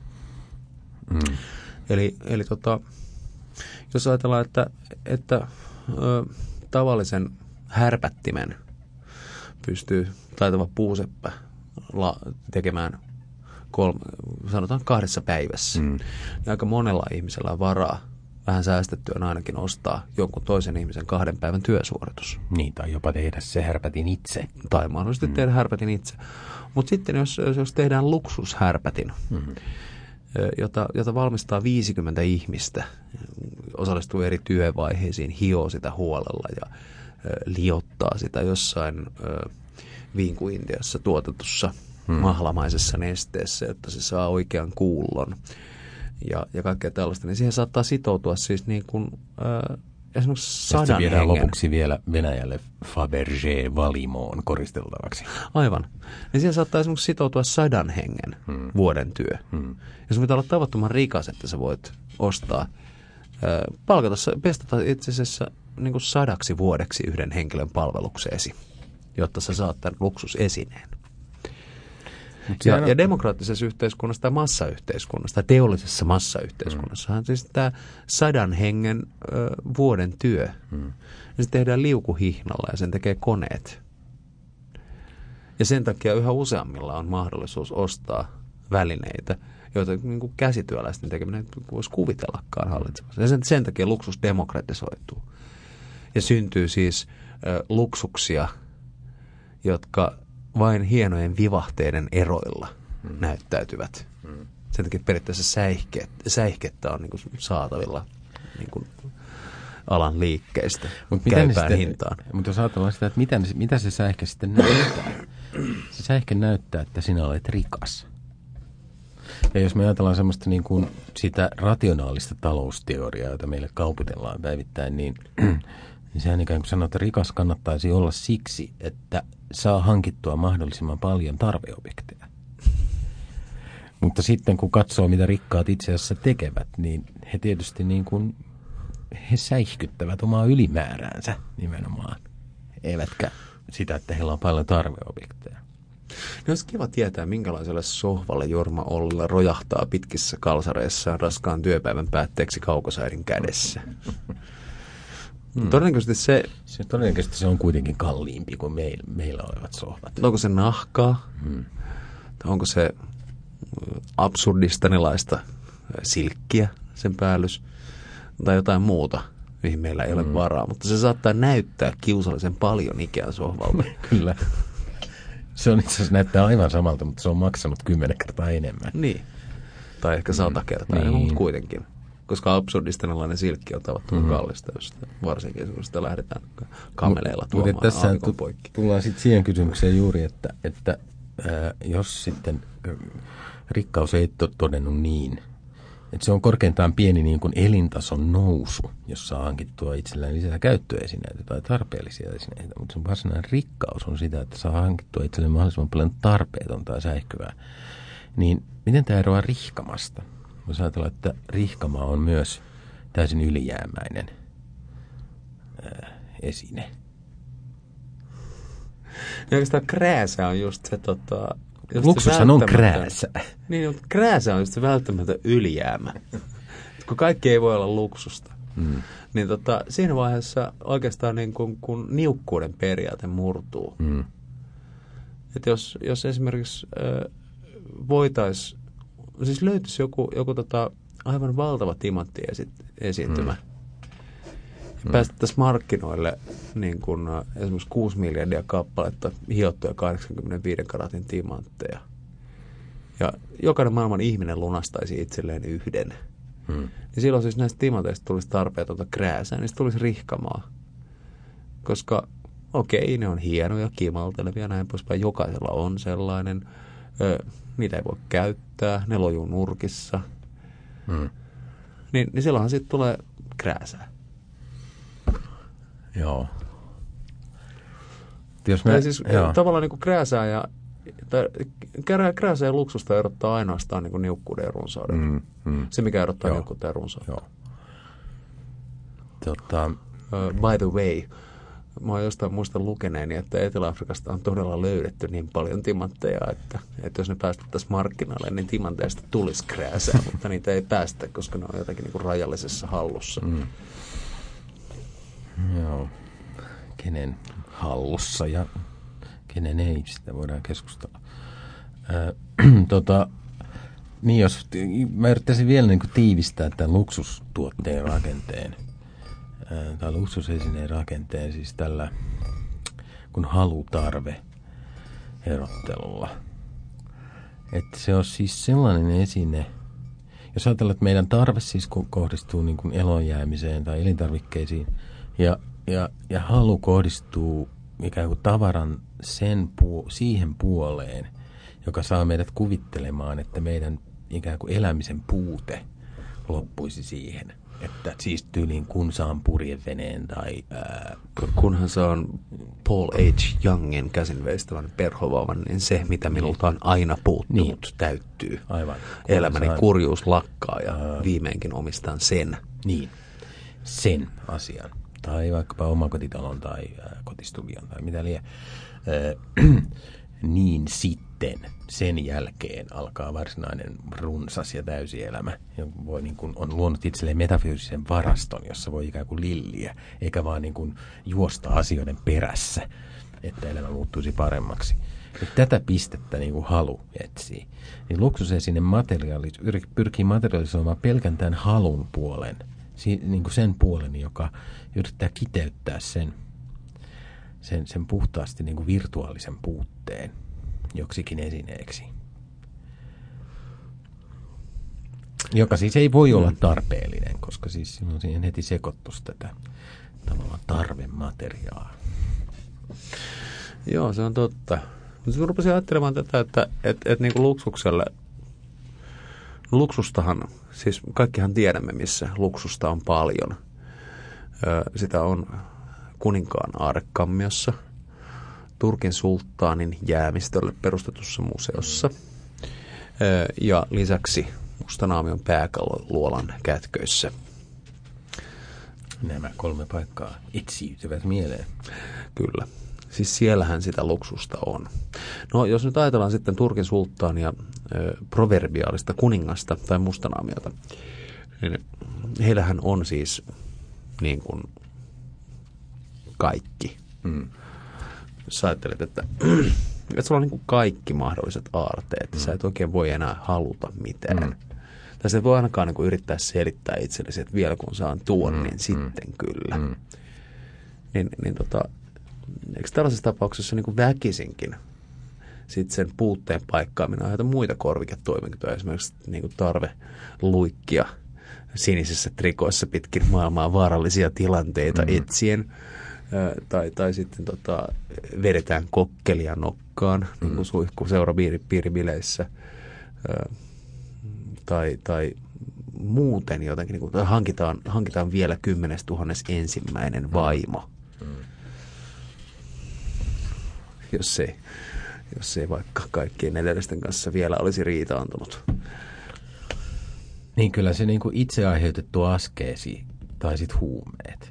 Eli jos ajatellaan, että tavallisen härpättimen pystyy taitava puuseppä tekemään sanotaan 2 päivässä, niin aika monella ihmisellä on varaa vähän säästettyä ainakin ostaa jonkun toisen ihmisen 2 päivän työsuoritus. Niin, tai jopa tehdä se härpätin itse. Tai mahdollisesti tehdä härpätin itse. Mutta sitten jos tehdään luksushärpätin, jota valmistaa 50 ihmistä, osallistuu eri työvaiheisiin, hioo sitä huolella ja liottaa sitä jossain Viinku-Intiassa tuotetussa mahlamaisessa nesteessä, jotta se saa oikean kuullon ja kaikkea tällaista, niin siihen saattaa sitoutua siis niin kuin esimerkiksi 100 hengen. Viedään lopuksi vielä Venäjälle Fabergé Valimoon koristeltavaksi. Aivan. Niin siihen saattaa esimerkiksi sitoutua 100 hengen vuoden työ. Ja sun pitää olla tavattoman rikas, että sä voit ostaa, pestata itse asiassa niin kuin 100 vuodeksi yhden henkilön palvelukseesi, jotta sä saat tämän luksusesineen. Ja demokraattisessa yhteiskunnassa tai massayhteiskunnassa tai teollisessa massayhteiskunnassahan siis tämä 100 hengen vuoden työ, niin se tehdään liukuhihnalla ja sen tekee koneet. Ja sen takia yhä useammilla on mahdollisuus ostaa välineitä, joita niin kuin käsityöläisten tekeminen voisi kuvitellakaan hallitsemassa. Ja sen takia luksus demokratisoituu. Ja syntyy siis luksuksia, jotka vain hienojen vivahteiden eroilla näyttäytyvät. Sen takia periaatteessa säihkettä on niin kuin saatavilla niin kuin alan liikkeistä käypään hintaan. Mutta jos ajatellaan sitä, että mitä se säihke sitten näyttää. Se säihke näyttää, että sinä olet rikas. Ja jos me ajatellaan semmoista niin kuin sitä rationaalista talousteoriaa, jota meille kaupitellaan päivittäin, niin sehän ikään kuin sanoo, että rikas kannattaisi olla siksi, että saa hankittua mahdollisimman paljon tarveobjekteja. Mutta sitten kun katsoo, mitä rikkaat itse asiassa tekevät, niin he tietysti niin kuin, he säihkyttävät omaa ylimääräänsä nimenomaan. Eivätkä sitä, että heillä on paljon tarveobjekteja. No olisi kiva tietää, minkälaiselle sohvalle Jorma Ollila rojahtaa pitkissä kalsareissaan raskaan työpäivän päätteeksi kaukosäidin kädessä. Todennäköisesti se on kuitenkin kalliimpi kuin meillä olevat sohvat. Onko se nahkaa? Tai onko se absurdistanilaista silkkiä sen päällys? Tai jotain muuta, mihin meillä ei ole varaa. Mutta se saattaa näyttää kiusallisen paljon Ikean sohvalta. Kyllä. Se on itse asiassa näyttää aivan samalta, mutta se on maksanut 10 kertaa enemmän. Niin. Tai ehkä 100 kertaa enemmän, mutta kuitenkin. Koska absurdistanilainen silkki on tavattoman kallista, jos varsinkin kun sitä lähdetään kameleilla tuomaan aavikon poikki. Tullaan sitten siihen kysymykseen juuri, että jos sitten rikkaus ei todennut niin, että se on korkeintaan pieni niin kuin elintason nousu, jos saa hankittua itselleen lisää käyttöesineitä tai tarpeellisia esineitä. Mutta sen varsinainen rikkaus on sitä, että saa hankittua itselleen mahdollisimman paljon tarpeetonta ja säihkyvää. Niin miten tämä eroaa rihkamasta? Voisi ajatella, että rihkama on myös täysin ylijäämäinen esine. Ja oikeastaan krääsä on just se luksushan on krääsä. Niin, mutta krääsä on just se välttämätön ylijäämä. Kun kaikki ei voi olla luksusta. Niin siinä vaiheessa oikeastaan niin kun niukkuuden periaate murtuu. Että jos esimerkiksi siis löytyisi joku aivan valtava timantti-esiintymä. Ja päästettäisiin markkinoille niin kun, esimerkiksi 6 miljardia kappaletta hiottuja 85 karatin timantteja. Ja jokainen maailman ihminen lunastaisi itselleen yhden. Niin silloin siis näistä timanteista tulisi tarpeetonta krääsää, niin tulisi rihkamaa. Koska ne on hienoja, kimaltelevia, näin poispäin. Jokaisella on sellainen. Niitä ei voi käyttää, ne lojuu nurkissa. Niin silloinhan sitten tulee krääsää. Joo. Tavallaan niin kuin krääsää ja luksusta erottaa ainoastaan niin kuin niukkuuden ja runsauden. Se, mikä erottaa niukkuutta ja runsautta. By the way, mä oon jostain muista lukeneeni, että Etelä-Afrikasta on todella löydetty niin paljon timantteja, että jos ne päästettäisiin markkinoille, niin timanteista tulisi krääsää, mutta niitä ei päästä, koska ne on jotenkin niin kuin rajallisessa hallussa. Joo. Kenen hallussa ja kenen ei, sitä voidaan keskustella. Niin jos mä yrittäisin vielä niin kuin tiivistää tämän luksustuotteen rakenteen tai luksusesineen rakenteen siis tällä kun halutarve erottelulla. Että se on siis sellainen esine, jos ajatellaan, että meidän tarve siis kohdistuu niin kuin elonjäämiseen tai elintarvikkeisiin ja halu kohdistuu ikään kuin tavaran siihen puoleen, joka saa meidät kuvittelemaan, että meidän ikään kuin elämisen puute loppuisi siihen. Että siis tyyliin kun saan purjeveneen tai kunhan saan Paul H. Youngin käsinveistävän perhovaavan, niin se, mitä minulta on aina puuttunut, täyttyy. Aivan. Elämäni kurjuus lakkaa ja viimeinkin omistan sen. Niin, sen asian. Tai vaikkapa omakotitalon tai kotistudion tai mitä liian. Niin sitten sen jälkeen alkaa varsinainen runsas ja täysi elämä. Voi niin kuin, on luonut itselleen metafyysisen varaston, jossa voi ikään kuin lilliä, eikä vaan niin kuin juosta asioiden perässä, että elämä muuttuisi paremmaksi. Ja tätä pistettä niin kuin halu etsii. Niin luksusesine pyrkii materialisoimaan pelkän tämän halun puolen, niin kuin sen puolen, joka yrittää kiteyttää sen puhtaasti niin kuin virtuaalisen puutteen joksikin esineeksi. Joka siis ei voi olla tarpeellinen, koska siis silloin siihen heti sekoittuisi tätä tavallaan tarvemateriaa. Joo, se on totta. Mutta rupesin ajattelemaan tätä, että niin kuin luksustahan, siis kaikkihan tiedämme, missä luksusta on paljon. Sitä on kuninkaan aarekammiossa, Turkin sulttaanin jäämistölle perustetussa museossa ja lisäksi Mustanaamion pääkaloluolan kätköissä. Nämä 3 paikkaa etsiytyvät mieleen. Kyllä. Siis siellähän sitä luksusta on. No jos nyt ajatellaan sitten Turkin sulttaania, proverbiaalista kuningasta tai Mustanaamiota, niin heillähän on siis niin kuin kaikki. Jos sä ajattelet, että sulla on niin kuin kaikki mahdolliset aarteet, sä et oikein voi enää haluta mitään. Tai sä et voi ainakaan niin kuin yrittää selittää itsellesi, että vielä kun saan tuon, niin sitten kyllä. Niin, eikö tällaisessa tapauksessa niin kuin väkisinkin sitten sen puutteen paikkaaminen aiheuta muita korviketoimintoja, esimerkiksi niin kuin tarve luikkia sinisissä trikoissa pitkin maailmaa vaarallisia tilanteita etsien, tai sitten vedetään kokkelia nokkaan, niin kuin suihku seurapiiribileissä, tai muuten jotenkin, niin kuin, hankitaan vielä 10 000 ensimmäinen vaimo. Jos ei vaikka kaikkien edellisten kanssa vielä olisi riitaantunut. Niin kyllä se niin kuin itse aiheutettu askeesi tai sit huumeet.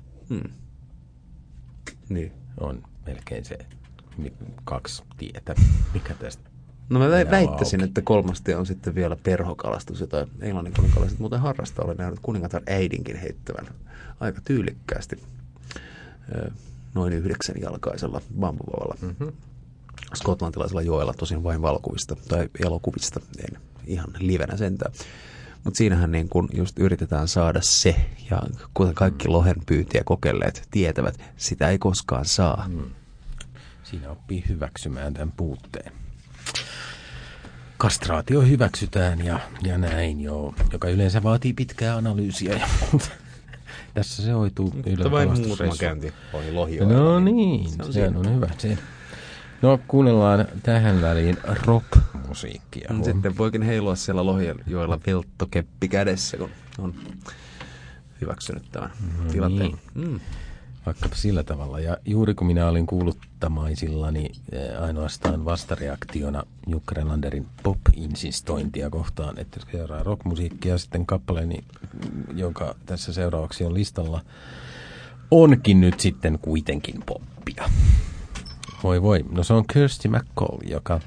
Niin. On melkein se 2 tietä, mikä tästä. No mä väittäisin, että 3. tie on sitten vielä perhokalastus, jota englannin kuninkalaiset muuten harrastaa. Olen nähnyt kuningatar äidinkin heittävän aika tyylikkäästi noin 9-jalkaisella bambuvavalla. Skotlantilaisella joella, tosin vain valokuvista tai elokuvista, en ihan livenä sentään. Mutta siinähän niin kun just yritetään saada se, ja kuten kaikki lohenpyyntiä kokeilleet tietävät, sitä ei koskaan saa. Siinä oppii hyväksymään tämän puutteen. Kastraatio hyväksytään ja näin joo, joka yleensä vaatii pitkää analyysiä. Tässä se hoituu yleensä vain muutama käynti ohi Lohjoella. No niin, se on hyvä. No kuunnellaan tähän väliin rock-musiikkia. Sitten voikin heilua siellä Lohjoella velttokeppi kädessä, kun on hyväksynyt tämän tilanteen. Vaikkapa sillä tavalla. Ja juuri kun minä olin kuuluttamaisillani ainoastaan vastareaktiona Jukka Relanderin pop-insistointia kohtaan, että seuraa rockmusiikkia, sitten kappaleeni, joka tässä seuraavaksi on listalla, onkin nyt sitten kuitenkin poppia. Voi. No se on Kirsty MacColl, joka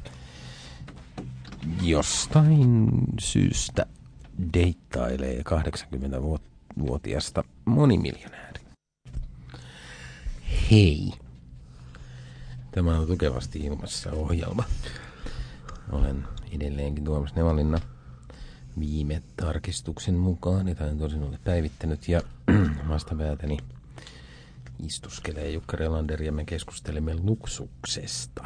jostain syystä deittailee 80-vuotiasta monimiljonääri. Hei. Tämä on tukevasti ilmassa ohjelma. Olen edelleenkin Tuomas Nevalinna viime tarkistuksen mukaan, jota en tosin ole päivittänyt, ja vastapäätäni istuskelee Jukka Relander ja me keskustelemme luksuksesta.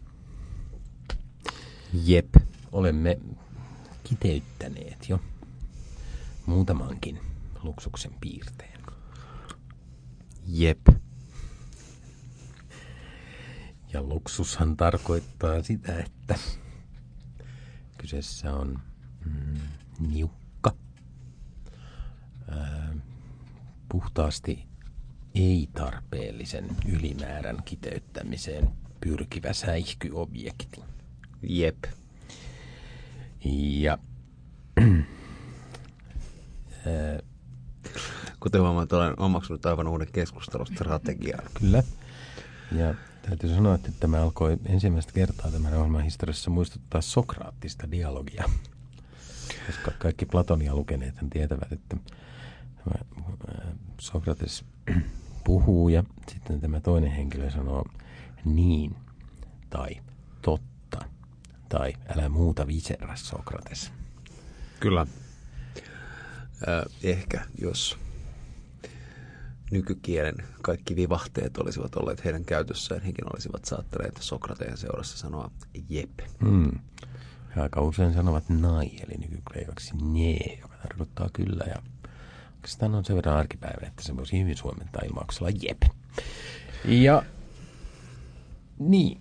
Jep. Olemme kiteyttäneet jo muutamankin luksuksen piirteen. Jep. Ja luksushan tarkoittaa sitä, että kyseessä on niukka, puhtaasti ei-tarpeellisen ylimäärän kiteyttämiseen pyrkivä säihkyobjekti. Jep. Ja kuten huomaat, olen omaksunut aivan uuden keskustelustrategian. Kyllä. Ja täytyy sanoa, että tämä alkoi ensimmäistä kertaa tämän ohjelman historiassa muistuttaa sokraattista dialogia. Koska kaikki Platonia lukeneet tietävät, että Sokrates puhuu ja sitten tämä toinen henkilö sanoo niin tai totta tai älä muuta viserrä, Sokrates. Kyllä. Ehkä jos nykykielen kaikki vivahteet olisivat olleet heidän käytössään, hekin olisivat saattaneet Sokrateen seurassa sanoa jep. He aika usein sanovat nai, eli nykykreivaksi nee, joka tarkoittaa kyllä. Ja oikeastaan on sen verran arkipäivä, että se voisi hyvin suomentaa ilmauksella jep. Ja niin.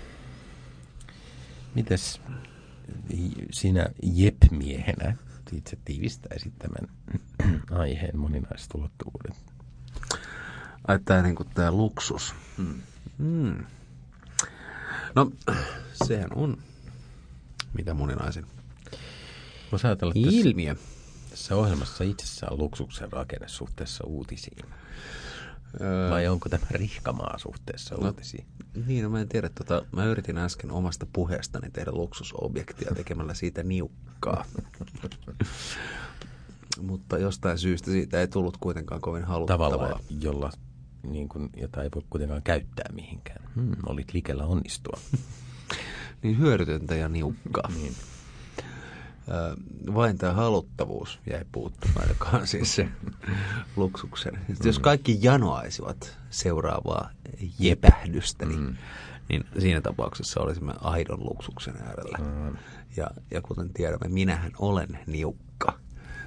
Mites sinä jep-miehenä itse tiivistäisit tämän aiheen moninaiset ulottuvuudet? Ai tää niinku tää luksus. No, sehän on mitä moninaisin voisi ajatella ilmiö. Tässä ohjelmassa itsessään luksuksen rakenne suhteessa uutisiin. Vai onko tämä rihkamaa suhteessa uutisiin? Niin, no mä en tiedä. Mä yritin äsken omasta puheestani tehdä luksusobjektia tekemällä siitä niukkaa. Mutta jostain syystä siitä ei tullut kuitenkaan kovin haluttavaa. Tavalla, jolla niin kuin, jota ei voi kuitenkaan käyttää mihinkään. Olit likellä onnistua. Niin hyödytöntä ja niukkaa. Niin. Vain tämä haluttavuus jäi puuttumaan, joka on siis se luksuksen. Jos kaikki janoaisivat seuraavaa jepähdystä, niin siinä tapauksessa olisimme aidon luksuksen äärellä. Ja kuten tiedämme, minähän olen niukka,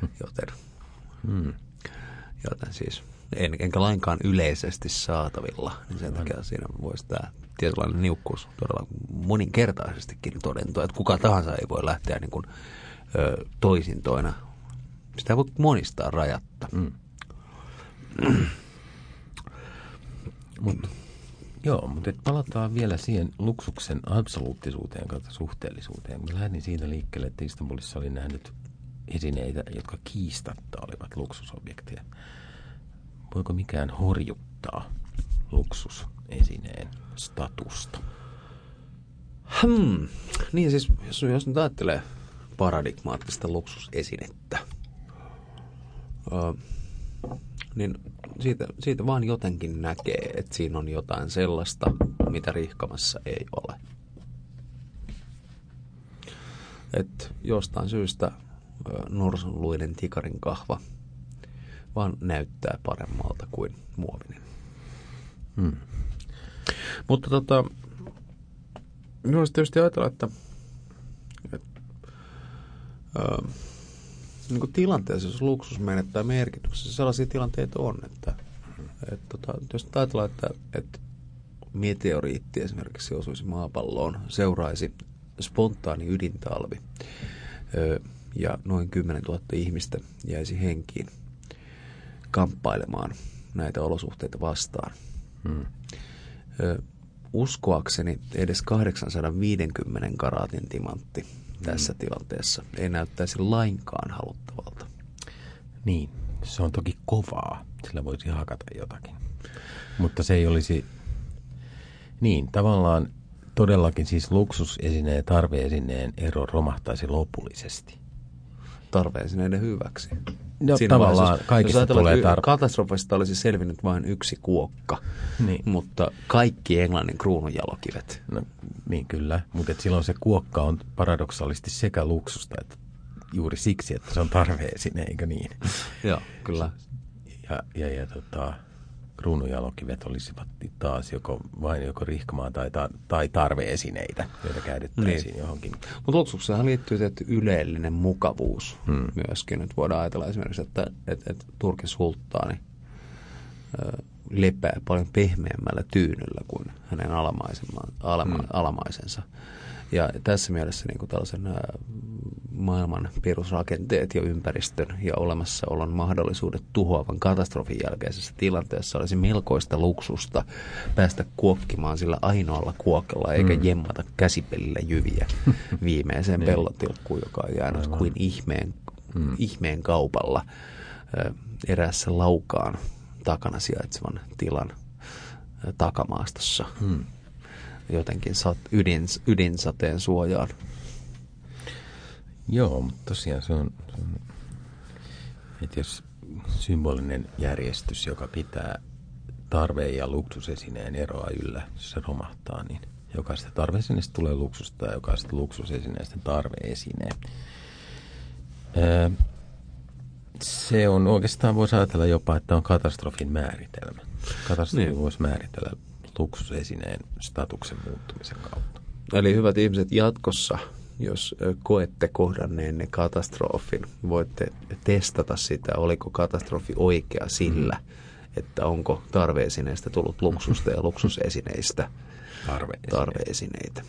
joten siis enkä lainkaan yleisesti saatavilla. Niin sen takia siinä voisi tämä tietynlainen niukkuus todella moninkertaisestikin todentua, että kuka tahansa ei voi lähteä niin kuin toisintoina. Sitä voi monistaa rajatta. Mutta palataan vielä siihen luksuksen absoluuttisuuteen kautta suhteellisuuteen. Mä lähdin siitä liikkeelle, että Istanbulissa oli nähnyt esineitä, jotka kiistatta olivat luksusobjekteja. Voiko mikään horjuttaa luksusesineen statusta? Niin siis, jos nyt ajattelee paradigmaattista luksusesinettä, niin siitä vaan jotenkin näkee, että siinä on jotain sellaista, mitä rihkamassa ei ole. Että jostain syystä norsunluinen tikarin kahva vaan näyttää paremmalta kuin muovinen. Mutta minusta tietysti ajatella, että niin kuin tilanteessa, jos luksus menettää merkityksessä, sellaisia tilanteita on, että jos ajatellaan, että meteoriitti esimerkiksi osuisi maapalloon, seuraisi spontaani ydintalvi ja noin 10 000 ihmistä jäisi henkiin kamppailemaan näitä olosuhteita vastaan. Uskoakseni edes 850 karaatin timantti tässä tilanteessa ei näyttäisi lainkaan haluttavalta. Niin, se on toki kovaa. Sillä voisi hakata jotakin. Mutta se ei olisi... Niin, tavallaan todellakin siis luksusesineen ja tarveesineen ero romahtaisi lopullisesti. Tarveesineiden hyväksi. No, tavallaan kaikista tulee katastrofista olisi selvinnyt vain yksi kuokka, mutta kaikki Englannin kruununjalokivet. No, niin kyllä, mutta silloin se kuokka on paradoksaalisesti sekä luksusta, että juuri siksi, että se on tarveesine, eikö niin? Joo, kyllä. Ja kruununjalokivet olisivat taas joko rihkamaa tai tarveesineitä, joita käytettäisiin johonkin. Mutta luksukseenhan liittyy tietty yleellinen mukavuus myöskin. Nyt voidaan ajatella esimerkiksi, että Turkin sulttaani lepää paljon pehmeämmällä tyynyllä kuin hänen alamaisensa. Ja tässä mielessä niin kuin tällaisen maailman perusrakenteet ja ympäristön ja olemassaolon mahdollisuudet tuhoavan katastrofin jälkeisessä tilanteessa olisi melkoista luksusta päästä kuokkimaan sillä ainoalla kuokalla eikä jemmata käsipelillä jyviä viimeiseen pellotilkkuun, joka on jäänyt kuin ihmeen kaupalla eräässä Laukaan takana sijaitsevan tilan takamaastossa. Jotenkin ydinsateen suojaan. Joo, mutta tosiaan se on että jos symbolinen järjestys, joka pitää tarve- ja luksusesineen eroa yllä, se romahtaa, niin jokaisesta tarveesineestä tulee luksusta ja jokaisesta luksusesineestä tarveesineen. Se on oikeastaan, voisi ajatella jopa, että on katastrofin määritelmä. Katastrofi voisi määritellä luksusesineen statuksen muuttumisen kautta. Eli hyvät ihmiset, jatkossa, jos koette kohdanneenne katastrofin, voitte testata sitä, oliko katastrofi oikea sillä, että onko tarveesineistä tullut luksusta ja luksusesineistä tarveesineitä.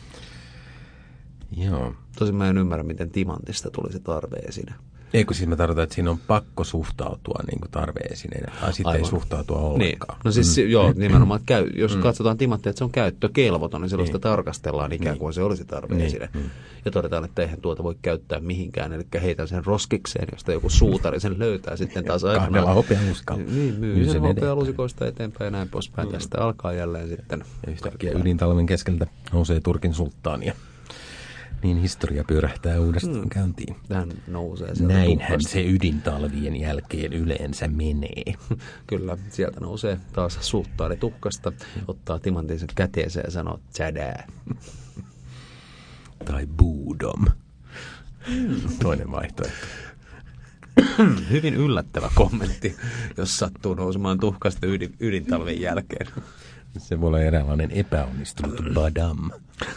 Joo. Tosin mä en ymmärrä, miten timantista tuli se tarveesine. Eikö siis mä tarkoitan, että siinä on pakko suhtautua niin kuin tarveesineen, tai sitten ei suhtautua ollenkaan. Niin. No siis nimenomaan, jos katsotaan timanttia, että se on käyttökelvoton, niin silloin sitä tarkastellaan ikään kuin se olisi tarveesine. Ja todetaan, että eihän tuota voi käyttää mihinkään, eli heitän sen roskikseen, josta joku suutari sen löytää sitten taas aikanaan. Kahdella hopealusikalla. Niin, myy sen hopealusikoista eteenpäin ja näin poispäin. Tästä alkaa jälleen sitten. Ja yhtäkkiä ydintalven keskeltä nousee Turkin sulttaania Niin historia pyörähtää uudestaan käyntiin. Hän nousee sieltä Näinhän tuhkasta. se ydintalvien jälkeen yleensä menee. Kyllä, sieltä nousee taas sulttaani tuhkasta, ottaa timantinsa käteensä ja sanoo tsädää. Tai Budom. Toinen vaihtoehto. Hyvin yllättävä kommentti, jos sattuu nousemaan tuhkasta ydintalven jälkeen. Se voi olla eräänlainen epäonnistunut badam.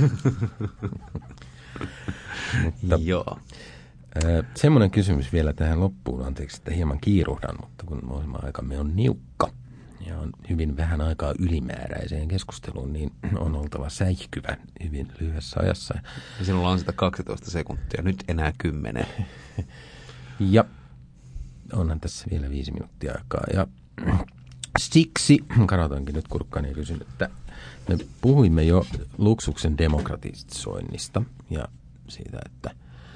Mutta, Joo. semmoinen kysymys vielä tähän loppuun. Anteeksi, että hieman kiiruhdan, mutta kun ohjelma-aikamme on niukka ja on hyvin vähän aikaa ylimääräiseen keskusteluun, niin on oltava säihkyvä hyvin lyhyessä ajassa. Ja sinulla on sitä 12 sekuntia, nyt enää 10. Ja onhan tässä vielä 5 minuuttia aikaa. Ja siksi, karotankin nyt kurkkaan ja kysyn, että me puhuimme jo luksuksen demokratisoinnista ja siitä, että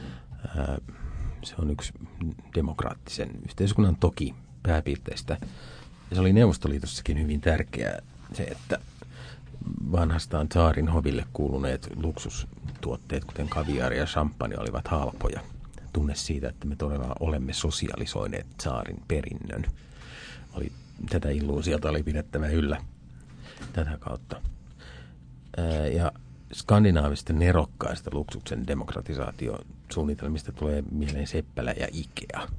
se on yksi demokraattisen yhteiskunnan toki pääpiirteistä. Ja se oli Neuvostoliitossakin hyvin tärkeää se, että vanhastaan tsaarin hoville kuuluneet luksustuotteet, kuten kaviari ja champagne, olivat halpoja. Tunne siitä, että me todella olemme sosialisoineet tsaarin perinnön. Tätä illuusiota oli pidettävä yllä tätä kautta. Ja skandinaavisten nerokkaista luksuksen demokratisaatiosuunnitelmista tulee mieleen Seppälä ja Ikea.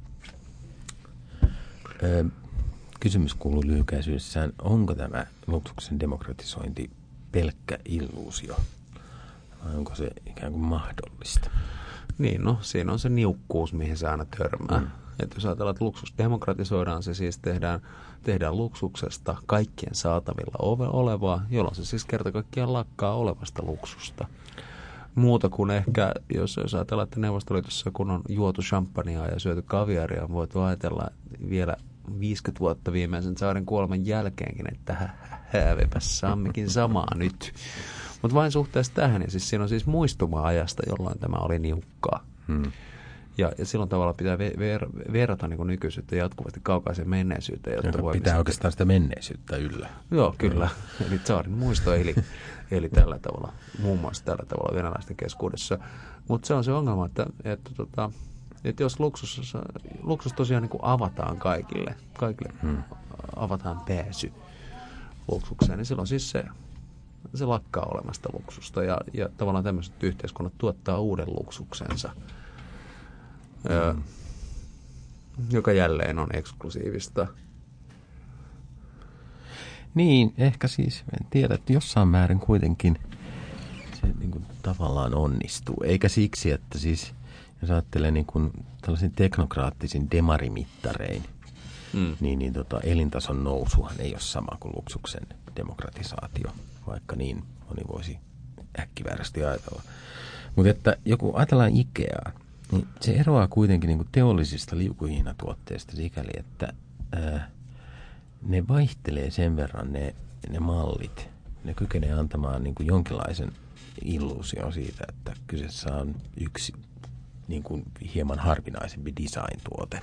Kysymys kuuluu lyhykäisyydessään, onko tämä luksuksen demokratisointi pelkkä illuusio vai onko se ikään kuin mahdollista? Niin, no siinä on se niukkuus, mihin se aina törmää. Että jos ajatellaan, että luksus demokratisoidaan, se siis tehdään luksuksesta kaikkien saatavilla olevaa, jolloin se siis kerta kaikkiaan lakkaa olevasta luksusta. Muuta kuin ehkä, jos ajatellaan, että Neuvostoliitossa kun on juotu champagnea ja syöty kaviaria, on voitu ajatella vielä 50 vuotta viimeisen tsaarin kuoleman jälkeenkin, että häävepäs saammekin samaa nyt. Mutta vain suhteessa tähän, ja siis siinä on siis muistuma ajasta, jolloin tämä oli niukkaa. Ja silloin tavalla pitää verrata niin nykyisyyttä jatkuvasti kaukaiseen menneisyyteen. Jotta voi pitää oikeastaan sitä menneisyyttä yllä. Joo, kyllä. Eli tsaarin muisto eli tällä tavalla, muun muassa tällä tavalla venäläisten keskuudessa. Mutta se on se ongelma, että jos luksus tosiaan niin kuin avataan kaikille avataan pääsy luksukseen, niin silloin siis se lakkaa olemasta luksusta ja tavallaan tämmöiset yhteiskunnat tuottaa uuden luksuksensa, joka jälleen on eksklusiivista. Niin, ehkä siis, en tiedä, että jossain määrin kuitenkin se niin kuin tavallaan onnistuu. Eikä siksi, että siis, jos ajattelee niin kuin tällaisin teknokraattisin demarimittarein, niin elintason nousuhan ei ole sama kuin luksuksen demokratisaatio, vaikka niin moni voisi äkkiväärästi ajatella. Mutta että joku ajatellaan Ikeaa, niin se eroaa kuitenkin niin kuin teollisista liukuhihnatuotteista sikäli, että ne vaihtelee sen verran ne mallit. Ne kykenee antamaan niin kuin jonkinlaisen illuusion siitä, että kyseessä on yksi niin kuin hieman harvinaisempi design-tuote.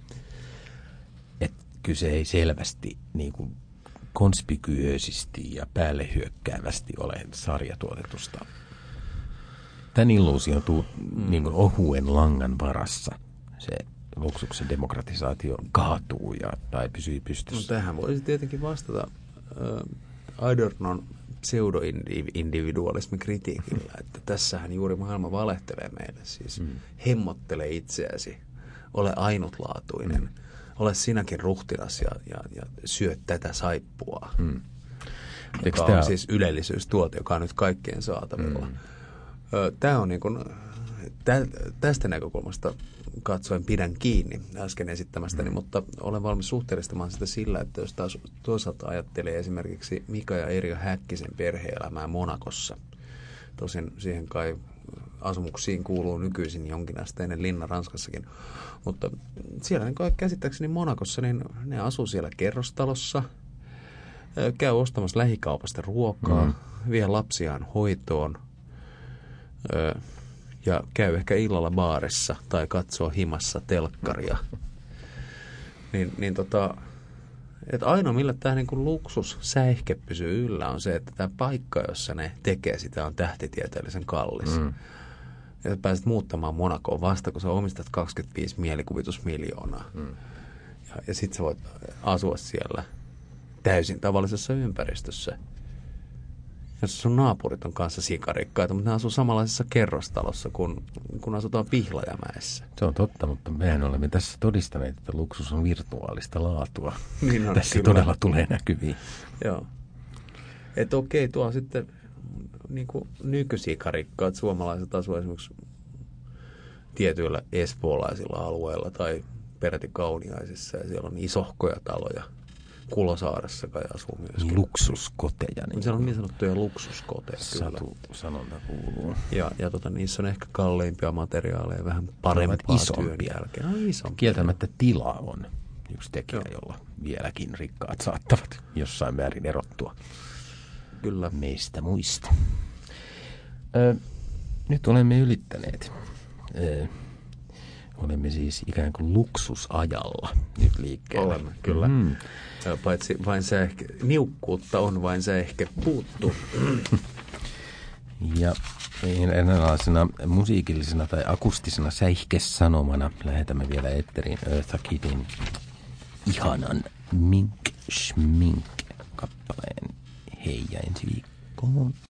Että kyse ei selvästi niin kuin konspikyöisesti ja päälle hyökkäävästi ole sarjatuotetusta. Tämän illuusion niin kuin ohuen langan varassa se luksuksen demokratisaatio kaatuu tai pysyy pystyssä. No, tähän voisi tietenkin vastata Adornon pseudo-individualismin kritiikillä, että tässähän juuri maailma valehtelee meille. Siis hemmottele itseäsi, ole ainutlaatuinen, ole sinäkin ruhtinas ja syö tätä saippua. Joka on siis ylellisyystuote, joka on nyt kaikkien saatavilla. Tämä on niin kuin, tästä näkökulmasta katsoen pidän kiinni äsken esittämästäni, mutta olen valmis suhteellistamaan sitä sillä, että jos taas toisaalta ajattelee esimerkiksi Mika ja Erja Häkkisen perhe-elämää Monakossa. Tosin siihen kai asumuksiin kuuluu nykyisin jonkinasteinen linna Ranskassakin. Mutta siellä niin käsittääkseni Monakossa, niin ne asuu siellä kerrostalossa, käy ostamassa lähikaupasta ruokaa, vie lapsiaan hoitoon ja käy ehkä illalla baarissa tai katsoo himassa telkkaria. Että ainoa millä tämä niin kuin luksussäihke pysyy yllä on se, että tämä paikka, jossa ne tekee sitä, on tähtitieteellisen kallis. Ja sä pääset muuttamaan Monacoon vasta, kun sä omistat 25 mielikuvitusmiljoonaa. Ja sit sä voit asua siellä täysin tavallisessa ympäristössä. Jos sun naapurit on kanssa sikarikkaita, mutta ne asuu samanlaisessa kerrostalossa, kun asutaan Pihlajamäessä. Se on totta, mutta mehän olemme tässä todistaneet, että luksus on virtuaalista laatua. Niin on, tässä kyllä. todella tulee näkyviin. Joo. Että okei, tuo sitten niin kuin nykysikarikkaat suomalaiset asuu esimerkiksi tietyillä espoolaisilla alueilla tai peräti Kauniaisissa, ja siellä on isohkoja taloja. Kulosaaressa kai asuu myöskin. Luksuskoteja. Niin siellä on niin sanottuja luksuskoteja. Sanonta kuuluu. Ja niissä on ehkä kalleimpia materiaaleja, vähän parempaa työn jälkeen. No, kieltämättä tila on yksi tekijä, jolla vieläkin rikkaat saattavat jossain määrin erottua. Kyllä. Meistä muista. Nyt olemme ylittäneet. Olemme siis ikään kuin luksusajalla nyt liikkeellä. Olemme, kyllä. Paitsi vain se ehkä, niukkuutta on, vain se ehkä puuttuu. Ja eräänlaisena musiikillisena tai akustisena säihkesanomana lähetämme vielä eetteriin Eartha Kittyn ihanan Mink Schmink -kappaleen. Hei ja ensi viikkoon.